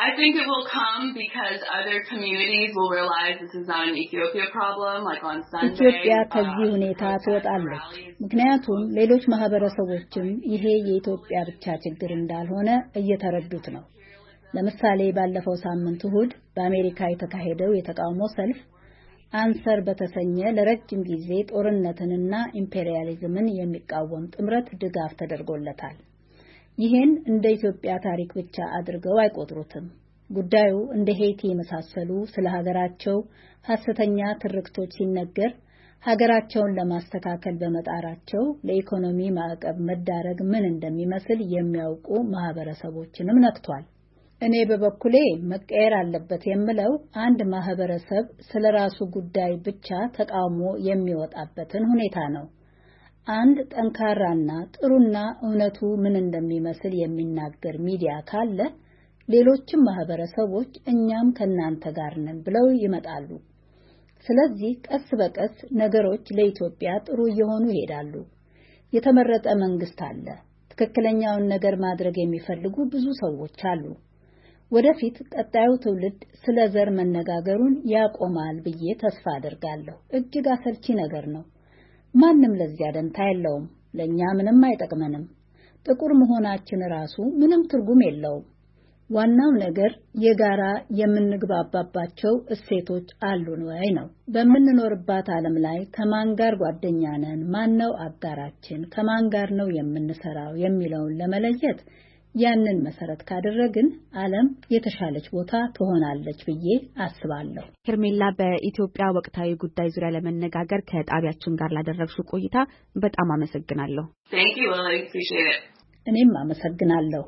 I think it will come because other communities will realize this is not an Ethiopia problem, like on Sunday. ኢትዮጵያ ከዚህ ሁኔታ ትወጣለች። ምክንያቱም ሌሎች ማህበረሰቦችም ይሄ የኢትዮጵያ ብቻ ችግር እንዳልሆነ እየተረዱት ነው። ለምሳሌ ባለፈው ሳምንት እሁድ በአሜሪካ የተካሄደው የተቃውሞ ሰልፍ አንሰር በተሰኘ ለረጅም ጊዜ ጦርነትንና ኢምፔሪያሊዝምን የሚቃወም ጥምረት ድጋፍ ተደርጎለታል። ይሄን እንደ ኢትዮጵያ ታሪክ ብቻ አድርገው አይቆጥሩትም። ጉዳዩ እንደ ሄይቲ የመሳሰሉ ስለ ሀገራቸው ሐሰተኛ ትርክቶች ሲነገር ሀገራቸውን ለማስተካከል በመጣራቸው ለኢኮኖሚ ማዕቀብ መዳረግ ምን እንደሚመስል የሚያውቁ ማህበረሰቦችንም ነክቷል። እኔ በበኩሌ መቀየር አለበት የምለው አንድ ማህበረሰብ ስለራሱ ጉዳይ ብቻ ተቃውሞ የሚወጣበትን ሁኔታ ነው። አንድ ጠንካራና ጥሩና እውነቱ ምን እንደሚመስል የሚናገር ሚዲያ ካለ ሌሎችም ማህበረሰቦች እኛም ከናንተ ጋር ነን ብለው ይመጣሉ። ስለዚህ ቀስ በቀስ ነገሮች ለኢትዮጵያ ጥሩ እየሆኑ ይሄዳሉ። የተመረጠ መንግስት አለ። ትክክለኛውን ነገር ማድረግ የሚፈልጉ ብዙ ሰዎች አሉ። ወደፊት ቀጣዩ ትውልድ ስለ ዘር መነጋገሩን ያቆማል ብዬ ተስፋ አደርጋለሁ። እጅግ አሰልቺ ነገር ነው። ማንም ለዚያ ደንታ የለውም። ለኛ ምንም አይጠቅመንም። ጥቁር መሆናችን ራሱ ምንም ትርጉም የለውም። ዋናው ነገር የጋራ የምንግባባባቸው እሴቶች አሉን ወይ ነው። በምንኖርባት ዓለም ላይ ከማን ጋር ጓደኛ ነን፣ ማን ነው አጋራችን፣ ከማን ጋር ነው የምንሰራው የሚለውን ለመለየት ያንን መሰረት ካደረግን ዓለም የተሻለች ቦታ ትሆናለች ብዬ አስባለሁ። ሄርሜላ፣ በኢትዮጵያ ወቅታዊ ጉዳይ ዙሪያ ለመነጋገር ከጣቢያችን ጋር ላደረግሽው ቆይታ በጣም አመሰግናለሁ። Thank you, I appreciate it. እኔም አመሰግናለሁ።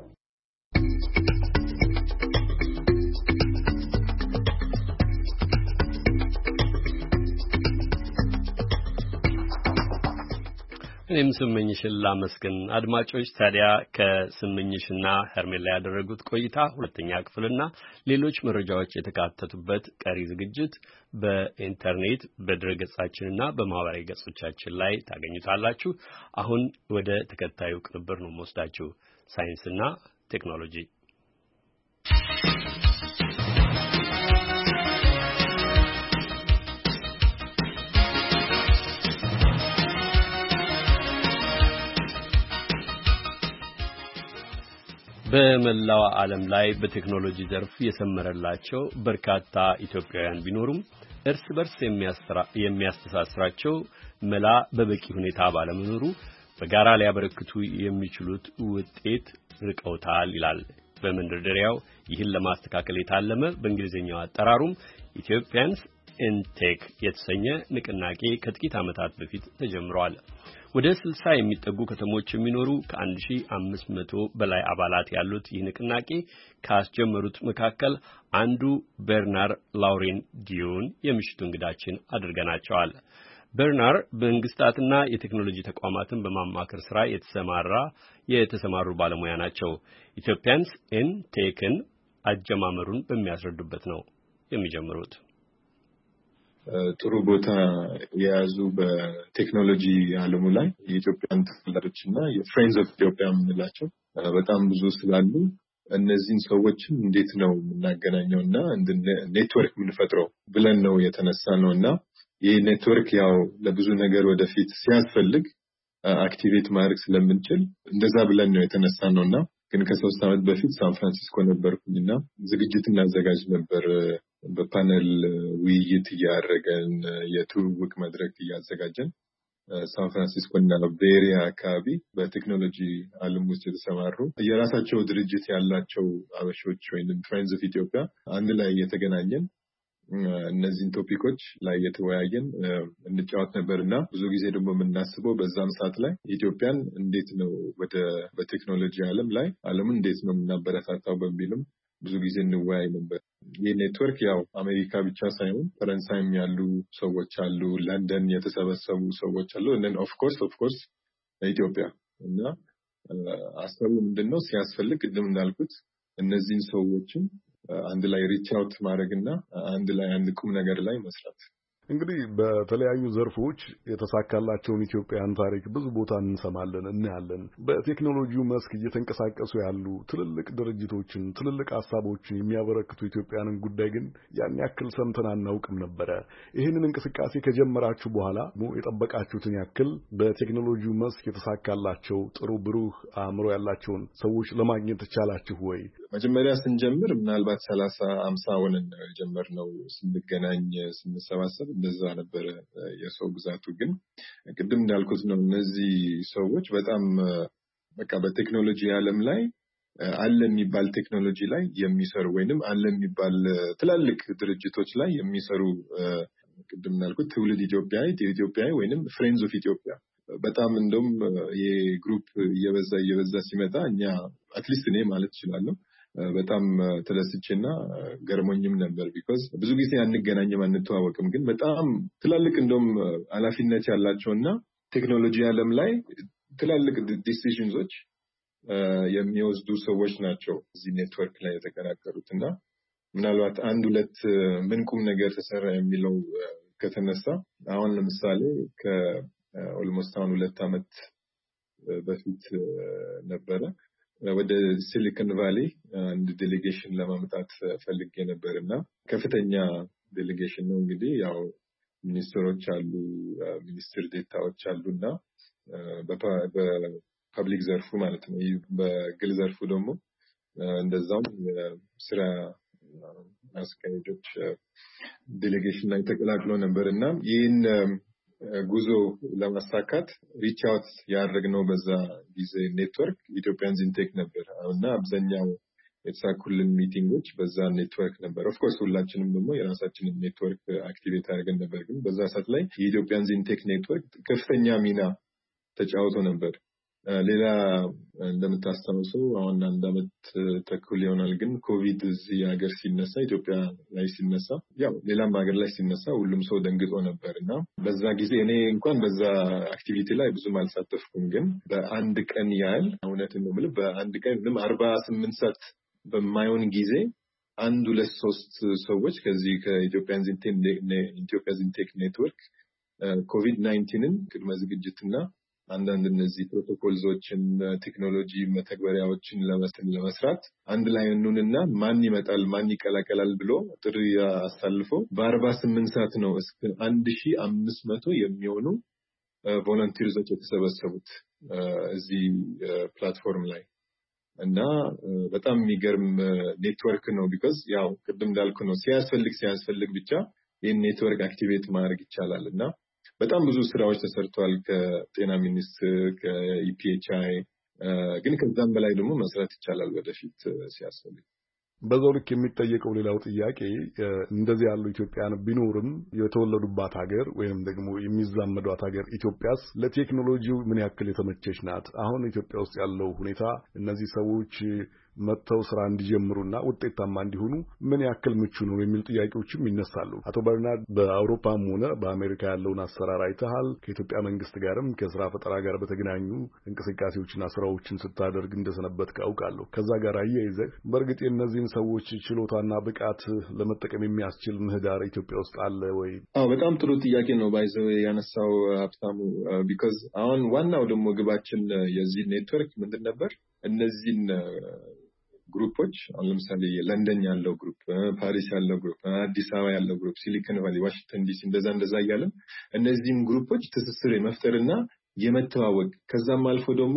እኔም ስመኝሽን ላመስግን። አድማጮች ታዲያ ከስመኝሽና ሄርሜላ ያደረጉት ቆይታ ሁለተኛ ክፍልና ሌሎች መረጃዎች የተካተቱበት ቀሪ ዝግጅት በኢንተርኔት በድረገጻችንና በማህበራዊ ገጾቻችን ላይ ታገኙታላችሁ። አሁን ወደ ተከታዩ ቅንብር ነው የምወስዳችሁ። ሳይንስና ቴክኖሎጂ በመላው ዓለም ላይ በቴክኖሎጂ ዘርፍ የሰመረላቸው በርካታ ኢትዮጵያውያን ቢኖሩም እርስ በርስ የሚያስተሳስራቸው መላ በበቂ ሁኔታ ባለመኖሩ በጋራ ሊያበረክቱ የሚችሉት ውጤት ርቀውታል ይላል በመንደርደሪያው። ይህን ለማስተካከል የታለመ በእንግሊዝኛው አጠራሩም ኢትዮጵያንስ ኢን ቴክ የተሰኘ ንቅናቄ ከጥቂት ዓመታት በፊት ተጀምሯል። ወደ ስልሳ የሚጠጉ ከተሞች የሚኖሩ ከአንድ ሺህ አምስት መቶ በላይ አባላት ያሉት ይህ ንቅናቄ ካስጀመሩት መካከል አንዱ በርናር ላውሬንዲዮን የምሽቱ እንግዳችን አድርገናቸዋል። በርናር በመንግስታትና የቴክኖሎጂ ተቋማትን በማማከር ስራ የተሰማራ የተሰማሩ ባለሙያ ናቸው። ኢትዮጵያንስ ኢን ቴክን አጀማመሩን በሚያስረዱበት ነው የሚጀምሩት። ጥሩ ቦታ የያዙ በቴክኖሎጂ ዓለሙ ላይ የኢትዮጵያን ተወላጆችና የፍሬንድስ ኦፍ ኢትዮጵያ የምንላቸው በጣም ብዙ ስላሉ እነዚህን ሰዎችን እንዴት ነው የምናገናኘውና ኔትወርክ የምንፈጥረው ብለን ነው የተነሳ ነውና ይህ ኔትወርክ ያው ለብዙ ነገር ወደፊት ሲያስፈልግ አክቲቬት ማድረግ ስለምንችል እንደዛ ብለን ነው የተነሳ ነውና ግን ከሶስት ዓመት በፊት ሳን ፍራንሲስኮ ነበርኩኝና ዝግጅት እናዘጋጅ ነበር። በፓነል ውይይት እያደረገን የትውውቅ መድረክ እያዘጋጀን ሳን ፍራንሲስኮ እና ቤሪያ አካባቢ በቴክኖሎጂ ዓለም ውስጥ የተሰማሩ የራሳቸው ድርጅት ያላቸው አበሾች ወይም ፍሬንድስ ኦፍ ኢትዮጵያ አንድ ላይ የተገናኘን እነዚህን ቶፒኮች ላይ የተወያየን እንጫወት ነበርና ብዙ ጊዜ ደግሞ የምናስበው በዛም ሰዓት ላይ ኢትዮጵያን እንዴት ነው ወደ በቴክኖሎጂ ዓለም ላይ ዓለምን እንዴት ነው የምናበረታታው በሚልም ብዙ ጊዜ እንወያይ ነበር። ይህ ኔትወርክ ያው አሜሪካ ብቻ ሳይሆን ፈረንሳይም ያሉ ሰዎች አሉ፣ ለንደን የተሰበሰቡ ሰዎች አሉ እና ኦፍ ኮርስ ኦፍ ኮርስ ኢትዮጵያ እና አሰቡ ምንድነው ሲያስፈልግ ቅድም እንዳልኩት እነዚህን ሰዎችን አንድ ላይ ሪች አውት ማድረግና አንድ ላይ አንድ ቁም ነገር ላይ መስራት እንግዲህ በተለያዩ ዘርፎች የተሳካላቸውን ኢትዮጵያን ታሪክ ብዙ ቦታ እንሰማለን እናያለን። በቴክኖሎጂው መስክ እየተንቀሳቀሱ ያሉ ትልልቅ ድርጅቶችን ትልልቅ ሐሳቦችን የሚያበረክቱ ኢትዮጵያንን ጉዳይ ግን ያን ያክል ሰምተን አናውቅም ነበረ። ይህንን እንቅስቃሴ ከጀመራችሁ በኋላ የጠበቃችሁትን ያክል በቴክኖሎጂው መስክ የተሳካላቸው ጥሩ ብሩህ አእምሮ ያላቸውን ሰዎች ለማግኘት ተቻላችሁ ወይ? መጀመሪያ ስንጀምር ምናልባት ሰላሳ አምሳ ሆነን የጀመርነው ስንገናኝ ስንሰባሰብ እንደዛ ነበረ የሰው ብዛቱ። ግን ቅድም እንዳልኩት ነው እነዚህ ሰዎች በጣም በቃ በቴክኖሎጂ ዓለም ላይ አለ የሚባል ቴክኖሎጂ ላይ የሚሰሩ ወይንም አለ የሚባል ትላልቅ ድርጅቶች ላይ የሚሰሩ ቅድም እንዳልኩት ትውልድ ኢትዮጵያዊ ኢትዮጵያዊ ወይንም ፍሬንድስ ኦፍ ኢትዮጵያ በጣም እንደውም የግሩፕ እየበዛ እየበዛ ሲመጣ እኛ አትሊስት እኔ ማለት እችላለሁ በጣም ተደስቼና ገርሞኝም ነበር። ቢኮዝ ብዙ ጊዜ አንገናኝም አንተዋወቅም፣ ግን በጣም ትላልቅ እንደውም ኃላፊነት ያላቸውና ቴክኖሎጂ ዓለም ላይ ትላልቅ ዲሲዥንሶች የሚወስዱ ሰዎች ናቸው እዚህ ኔትወርክ ላይ የተቀላቀሉትና ምናልባት አንድ ሁለት ምን ቁም ነገር ተሰራ የሚለው ከተነሳ አሁን ለምሳሌ ከኦልሞስት አሁን ሁለት ዓመት በፊት ነበረ ወደ ሲሊኮን ቫሊ አንድ ዴሌጌሽን ለማምጣት ፈልጌ ነበርና ከፍተኛ ዴሌጌሽን ነው እንግዲህ ያው ሚኒስትሮች አሉ ሚኒስትር ዴታዎች አሉና በፐብሊክ ዘርፉ ማለት ነው። በግል ዘርፉ ደግሞ እንደዛው ስራ አስካሄጆች ዴሌጌሽን ላይ ተቀላቅለው ነበርና ይህን ጉዞ ለማሳካት ሪች አውት ያደረግነው በዛ ጊዜ ኔትወርክ ኢትዮጵያንስ ኢን ቴክ ነበር እና አብዛኛው የተሳኩልን ሚቲንጎች በዛ ኔትወርክ ነበር። ኦፍ ኮርስ ሁላችንም ደግሞ የራሳችንን ኔትወርክ አክቲቬት አድርገን ነበር፣ ግን በዛ ሰዓት ላይ የኢትዮጵያንስ ኢን ቴክ ኔትወርክ ከፍተኛ ሚና ተጫውቶ ነበር። ሌላ እንደምታስታውሰው አሁን አንድ አመት ተኩል ይሆናል፣ ግን ኮቪድ እዚህ ሀገር ሲነሳ ኢትዮጵያ ላይ ሲነሳ ያው ሌላም ሀገር ላይ ሲነሳ ሁሉም ሰው ደንግጦ ነበርና በዛ ጊዜ እኔ እንኳን በዛ አክቲቪቲ ላይ ብዙም አልሳተፍኩም፣ ግን በአንድ ቀን ያህል እውነትን ነው የምልህ በአንድ ቀን ምንም አርባ ስምንት ሰዓት በማይሆን ጊዜ አንድ ሁለት ሶስት ሰዎች ከዚህ ከኢትዮጵያንስ ኢን ቴክ ኔትወርክ ኮቪድ ናይንቲንን ቅድመ ዝግጅትና አንዳንድ እነዚህ ፕሮቶኮልዞችን ቴክኖሎጂ መተግበሪያዎችን ለመስራት አንድ ላይ እንኑንና ማን ይመጣል ማን ይቀላቀላል ብሎ ጥሪ አሳልፎ በአርባ ስምንት ሰዓት ነው እስከ አንድ ሺህ አምስት መቶ የሚሆኑ ቮለንቲርዞች የተሰበሰቡት እዚህ ፕላትፎርም ላይ እና በጣም የሚገርም ኔትወርክ ነው። ቢኮዝ ያው ቅድም እንዳልኩ ነው ሲያስፈልግ ሲያስፈልግ ብቻ ይህን ኔትወርክ አክቲቬት ማድረግ ይቻላል እና በጣም ብዙ ስራዎች ተሰርተዋል ከጤና ሚኒስቴር ከኢፒኤችአይ፣ ግን ከዛም በላይ ደግሞ መስራት ይቻላል ወደፊት ሲያስፈልግ። በዛው ልክ የሚጠየቀው ሌላው ጥያቄ እንደዚህ ያሉ ኢትዮጵያን ቢኖርም የተወለዱባት ሀገር ወይም ደግሞ የሚዛመዷት ሀገር ኢትዮጵያስ ለቴክኖሎጂው ምን ያክል የተመቸች ናት? አሁን ኢትዮጵያ ውስጥ ያለው ሁኔታ እነዚህ ሰዎች መጥተው ስራ እንዲጀምሩና ውጤታማ እንዲሆኑ ምን ያክል ምቹ ነው የሚሉ ጥያቄዎችም ይነሳሉ። አቶ በርናርድ በአውሮፓም ሆነ በአሜሪካ ያለውን አሰራር አይተሃል። ከኢትዮጵያ መንግስት ጋርም ከስራ ፈጠራ ጋር በተገናኙ እንቅስቃሴዎችና ስራዎችን ስታደርግ እንደሰነበት ካውቃለሁ። ከዛ ጋር አያይዘህ በእርግጥ የእነዚህን ሰዎች ችሎታና ብቃት ለመጠቀም የሚያስችል ምህዳር ኢትዮጵያ ውስጥ አለ ወይ? አዎ በጣም ጥሩ ጥያቄ ነው ባይዘው ያነሳው ሀብታሙ። ቢኮዝ አሁን ዋናው ደግሞ ግባችን የዚህ ኔትወርክ ምንድን ነበር? እነዚህን ግሩፖች አሁን ለምሳሌ ለንደን ያለው ግሩፕ፣ ፓሪስ ያለው ግሩፕ፣ አዲስ አበባ ያለው ግሩፕ፣ ሲሊኮን ቫሊ፣ ዋሽንግተን ዲሲ እንደዛ እንደዛ እያለን እነዚህን ግሩፖች ትስስር የመፍጠርና የመተዋወቅ ከዛም አልፎ ደግሞ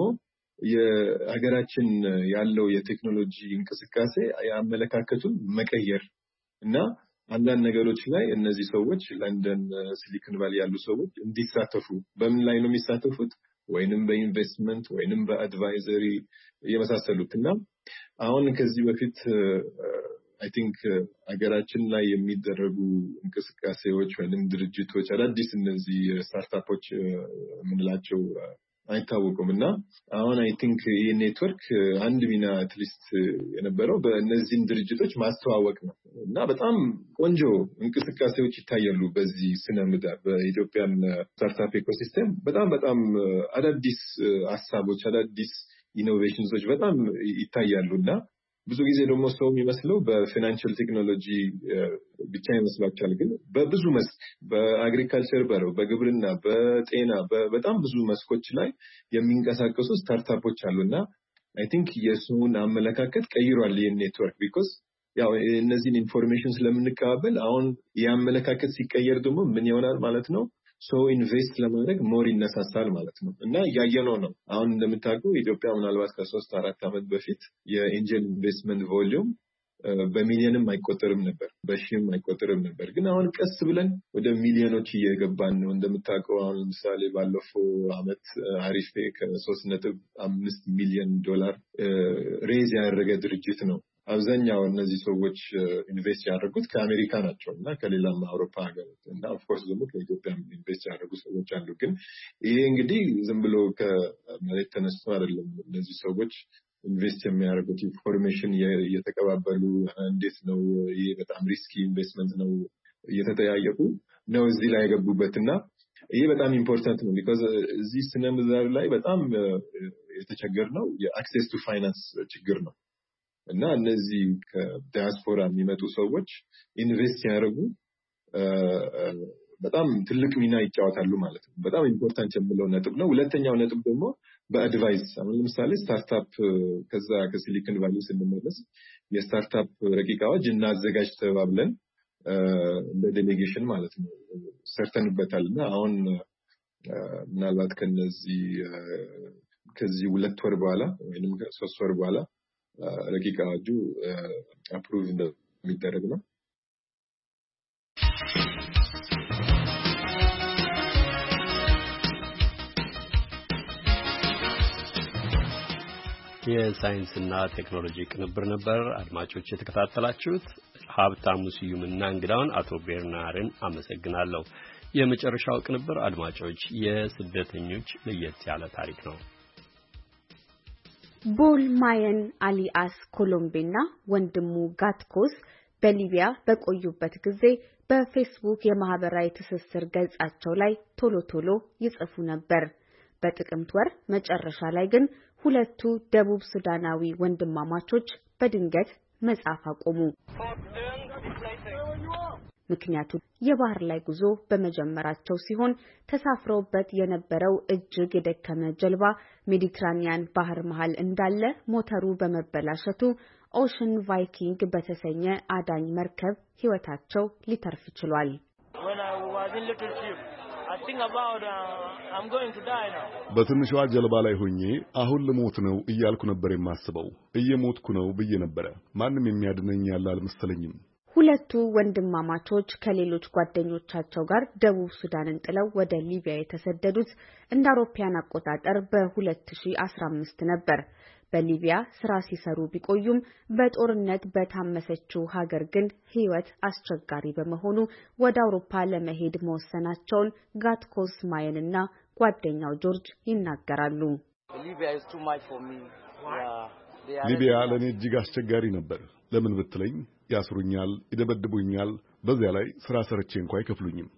የሀገራችን ያለው የቴክኖሎጂ እንቅስቃሴ ያመለካከቱን መቀየር እና አንዳንድ ነገሮች ላይ እነዚህ ሰዎች ለንደን ሲሊኮን ቫሊ ያሉ ሰዎች እንዲሳተፉ በምን ላይ ነው የሚሳተፉት? ወይንም በኢንቨስትመንት ወይንም በአድቫይዘሪ የመሳሰሉትና አሁን ከዚህ በፊት አይ ቲንክ ሀገራችን ላይ የሚደረጉ እንቅስቃሴዎች ወይንም ድርጅቶች አዳዲስ እነዚህ ስታርታፖች የምንላቸው አይታወቁም እና አሁን አይ ቲንክ ይህ ኔትወርክ አንድ ሚና አትሊስት የነበረው በእነዚህን ድርጅቶች ማስተዋወቅ ነው እና በጣም ቆንጆ እንቅስቃሴዎች ይታያሉ በዚህ ስነ ምህዳር በኢትዮጵያን ስታርታፕ ኢኮሲስተም በጣም በጣም አዳዲስ ሀሳቦች አዳዲስ ኢኖቬሽንሶች በጣም ይታያሉና ብዙ ጊዜ ደግሞ ሰው የሚመስለው በፋይናንሻል ቴክኖሎጂ ብቻ ይመስላችኋል ግን በብዙ መስክ በአግሪካልቸር በረው በግብርና በጤና በጣም ብዙ መስኮች ላይ የሚንቀሳቀሱ ስታርታፖች አሉና አይ ቲንክ የሱን አመለካከት ቀይሯል ይሄን ኔትወርክ ቢኮዝ ያው እነዚህን ኢንፎርሜሽን ስለምንቀበል አሁን ያመለካከት ሲቀየር ደግሞ ምን ይሆናል ማለት ነው ሶ ኢንቨስት ለማድረግ ሞር ይነሳሳል ማለት ነው እና ያየነው ነው አሁን እንደምታውቁ ኢትዮጵያ ምናልባት ከሶስት አራት አመት በፊት የኤንጀል ኢንቨስትመንት ቮሊዩም በሚሊዮንም አይቆጠርም ነበር በሺም አይቆጠርም ነበር ግን አሁን ቀስ ብለን ወደ ሚሊዮኖች እየገባን ነው እንደምታውቀው አሁን ለምሳሌ ባለፈው አመት አሪፍ ከ3 ነጥብ አምስት ሚሊዮን ዶላር ሬዝ ያደረገ ድርጅት ነው አብዛኛው እነዚህ ሰዎች ኢንቨስት ያደርጉት ከአሜሪካ ናቸውና ከሌላም አውሮፓ ሀገራት እና ኦፍ ኮርስ ደግሞ ከኢትዮጵያ ኢንቨስት ያደርጉ ሰዎች አሉ ግን ይሄ እንግዲህ ዝም ብሎ ከመሬት ተነስቶ አይደለም እነዚህ ሰዎች ኢንቨስት የሚያደርጉት ኢንፎርሜሽን እየተቀባበሉ እንዴት ነው ይሄ በጣም ሪስኪ ኢንቨስትመንት ነው እየተጠያየቁ ነው እዚህ ላይ የገቡበትና ይሄ በጣም ኢምፖርታንት ነው because እዚህ ስነምዛር ላይ በጣም የተቸገርነው የአክሰስ ቱ ፋይናንስ ችግር ነው እና እነዚህ ከዲያስፖራ የሚመጡ ሰዎች ኢንቨስት ያደርጉ በጣም ትልቅ ሚና ይጫወታሉ ማለት ነው በጣም ኢምፖርታንት የምለው ነጥብ ነው ሁለተኛው ነጥብ ደግሞ በአድቫይስ አሁን ለምሳሌ ስታርታፕ ከዛ ከሲሊኮን ቫሊ ስንመለስ የስታርታፕ ረቂቃዎች እናዘጋጅ ተባብለን ለዴሌጌሽን ማለት ነው ሰርተንበታልና አሁን ምናልባት ከነዚህ ከዚህ ሁለት ወር በኋላ ወይንም ሶስት ወር በኋላ ረቂቃዎቹ አፕሩቭ እንደሚደረግ ነው የሳይንስና ቴክኖሎጂ ቅንብር ነበር አድማጮች የተከታተላችሁት ሀብታሙ ስዩምና እንግዳውን አቶ ቤርናርን አመሰግናለሁ የመጨረሻው ቅንብር አድማጮች የስደተኞች ለየት ያለ ታሪክ ነው ቦል ማየን አሊያስ ኮሎምቤና ወንድሙ ጋትኮስ በሊቢያ በቆዩበት ጊዜ በፌስቡክ የማህበራዊ ትስስር ገጻቸው ላይ ቶሎ ቶሎ ይጽፉ ነበር በጥቅምት ወር መጨረሻ ላይ ግን ሁለቱ ደቡብ ሱዳናዊ ወንድማማቾች በድንገት መጻፍ አቆሙ ምክንያቱ የባህር ላይ ጉዞ በመጀመራቸው ሲሆን ተሳፍረውበት የነበረው እጅግ የደከመ ጀልባ ሜዲትራኒያን ባህር መሃል እንዳለ ሞተሩ በመበላሸቱ ኦሽን ቫይኪንግ በተሰኘ አዳኝ መርከብ ህይወታቸው ሊተርፍ ችሏል በትንሿ ጀልባ ላይ ሆኜ አሁን ልሞት ነው እያልኩ ነበር የማስበው እየሞትኩ ነው ብዬ ነበር ማንንም የሚያድነኝ ያለ አልመሰለኝም ሁለቱ ወንድማማቾች ከሌሎች ጓደኞቻቸው ጋር ደቡብ ሱዳንን ጥለው ወደ ሊቢያ የተሰደዱት እንደ አውሮፓውያን አቆጣጠር በ2015 ነበር በሊቢያ ስራ ሲሰሩ ቢቆዩም በጦርነት በታመሰችው ሀገር ግን ህይወት አስቸጋሪ በመሆኑ ወደ አውሮፓ ለመሄድ መወሰናቸውን ጋትኮስ ማየንና ጓደኛው ጆርጅ ይናገራሉ ሊቢያ ለኔ እጅግ አስቸጋሪ ነበር ለምን ብትለኝ ያስሩኛል ይደበድቡኛል በዚያ ላይ ስራ ሰርቼ እንኳን አይከፍሉኝም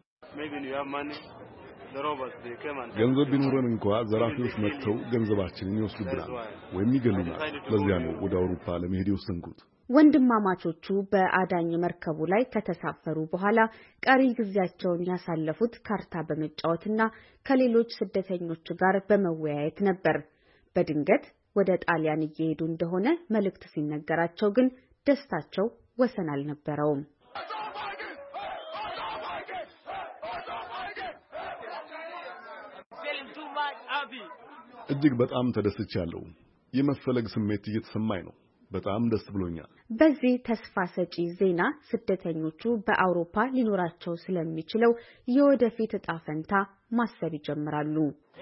ገንዘብ ቢኖረን እንኳን ዘራፊዎች መጥተው ገንዘባችንን ይወስዱብናል ወይም ይገሉናል ለዚያ ነው ወደ አውሮፓ ለመሄድ የወሰንኩት ወንድማማቾቹ በአዳኝ መርከቡ ላይ ከተሳፈሩ በኋላ ቀሪ ጊዜያቸውን ያሳለፉት ካርታ በመጫወትና ከሌሎች ስደተኞች ጋር በመወያየት ነበር በድንገት ወደ ጣሊያን እየሄዱ እንደሆነ መልእክት ሲነገራቸው ግን ደስታቸው ወሰን አልነበረውም እጅግ በጣም ተደስቻለሁ የመፈለግ ስሜት እየተሰማኝ ነው በጣም ደስ ብሎኛል በዚህ ተስፋ ሰጪ ዜና ስደተኞቹ በአውሮፓ ሊኖራቸው ስለሚችለው የወደፊት ዕጣ ፈንታ ማሰብ ይጀምራሉ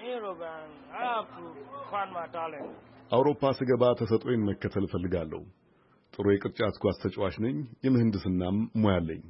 አውሮፓ ስገባ ተሰጥኦኝ መከተል ፈልጋለሁ ጥሩ የቅርጫት ኳስ ተጫዋች ነኝ የምህንድስናም ሙያ አለኝ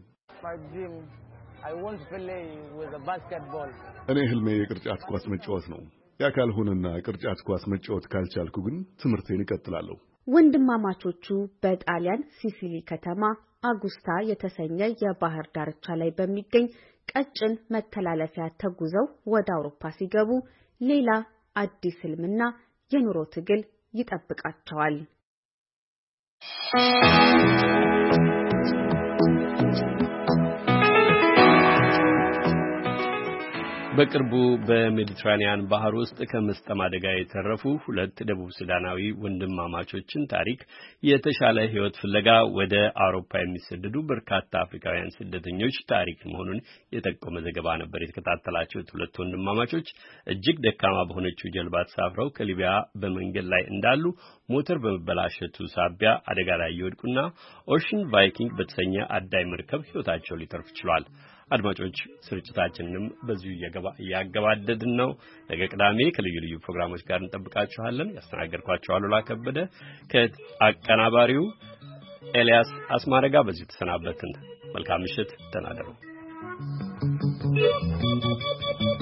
እኔ ህልሜ የቅርጫት ኳስ መጫወት ነው ያ ካልሆነና ቅርጫት ኳስ መጫወት ካልቻልኩ ግን ትምህርቴን እቀጥላለሁ ወንድማማቾቹ በጣሊያን ሲሲሊ ከተማ አጉስታ የተሰኘ የባህር ዳርቻ ላይ በሚገኝ ቀጭን መተላለፊያ ተጉዘው ወደ አውሮፓ ሲገቡ ሌላ አዲስ ህልምና የኑሮ ትግል ይጠብቃቸዋል በቅርቡ በሜዲትራኒያን ባህር ውስጥ ከመስጠም አደጋ የተረፉ ሁለት ደቡብ ሱዳናዊ ወንድማማቾችን ታሪክ የተሻለ ሕይወት ፍለጋ ወደ አውሮፓ የሚሰደዱ በርካታ አፍሪካውያን ስደተኞች ታሪክ መሆኑን የጠቆመ ዘገባ ነበር የተከታተላችሁት። ሁለት ወንድማማቾች እጅግ ደካማ በሆነችው ጀልባ ተሳፍረው ከሊቢያ በመንገድ ላይ እንዳሉ ሞተር በመበላሸቱ ሳቢያ አደጋ ላይ ይወድቁና ኦሽን ቫይኪንግ በተሰኘ አዳይ መርከብ ሕይወታቸው ሊተርፍ ችሏል። አድማጮች ስርጭታችንንም በዚሁ እያገባደድን ነው። ነገ ቅዳሜ ከልዩ ልዩ ፕሮግራሞች ጋር እንጠብቃችኋለን። ያስተናገድኳችሁ አሉላ ከበደ ከአቀናባሪው ኤልያስ አስማረጋ በዚሁ ተሰናበትን። መልካም ምሽት፣ ደህና እደሩ።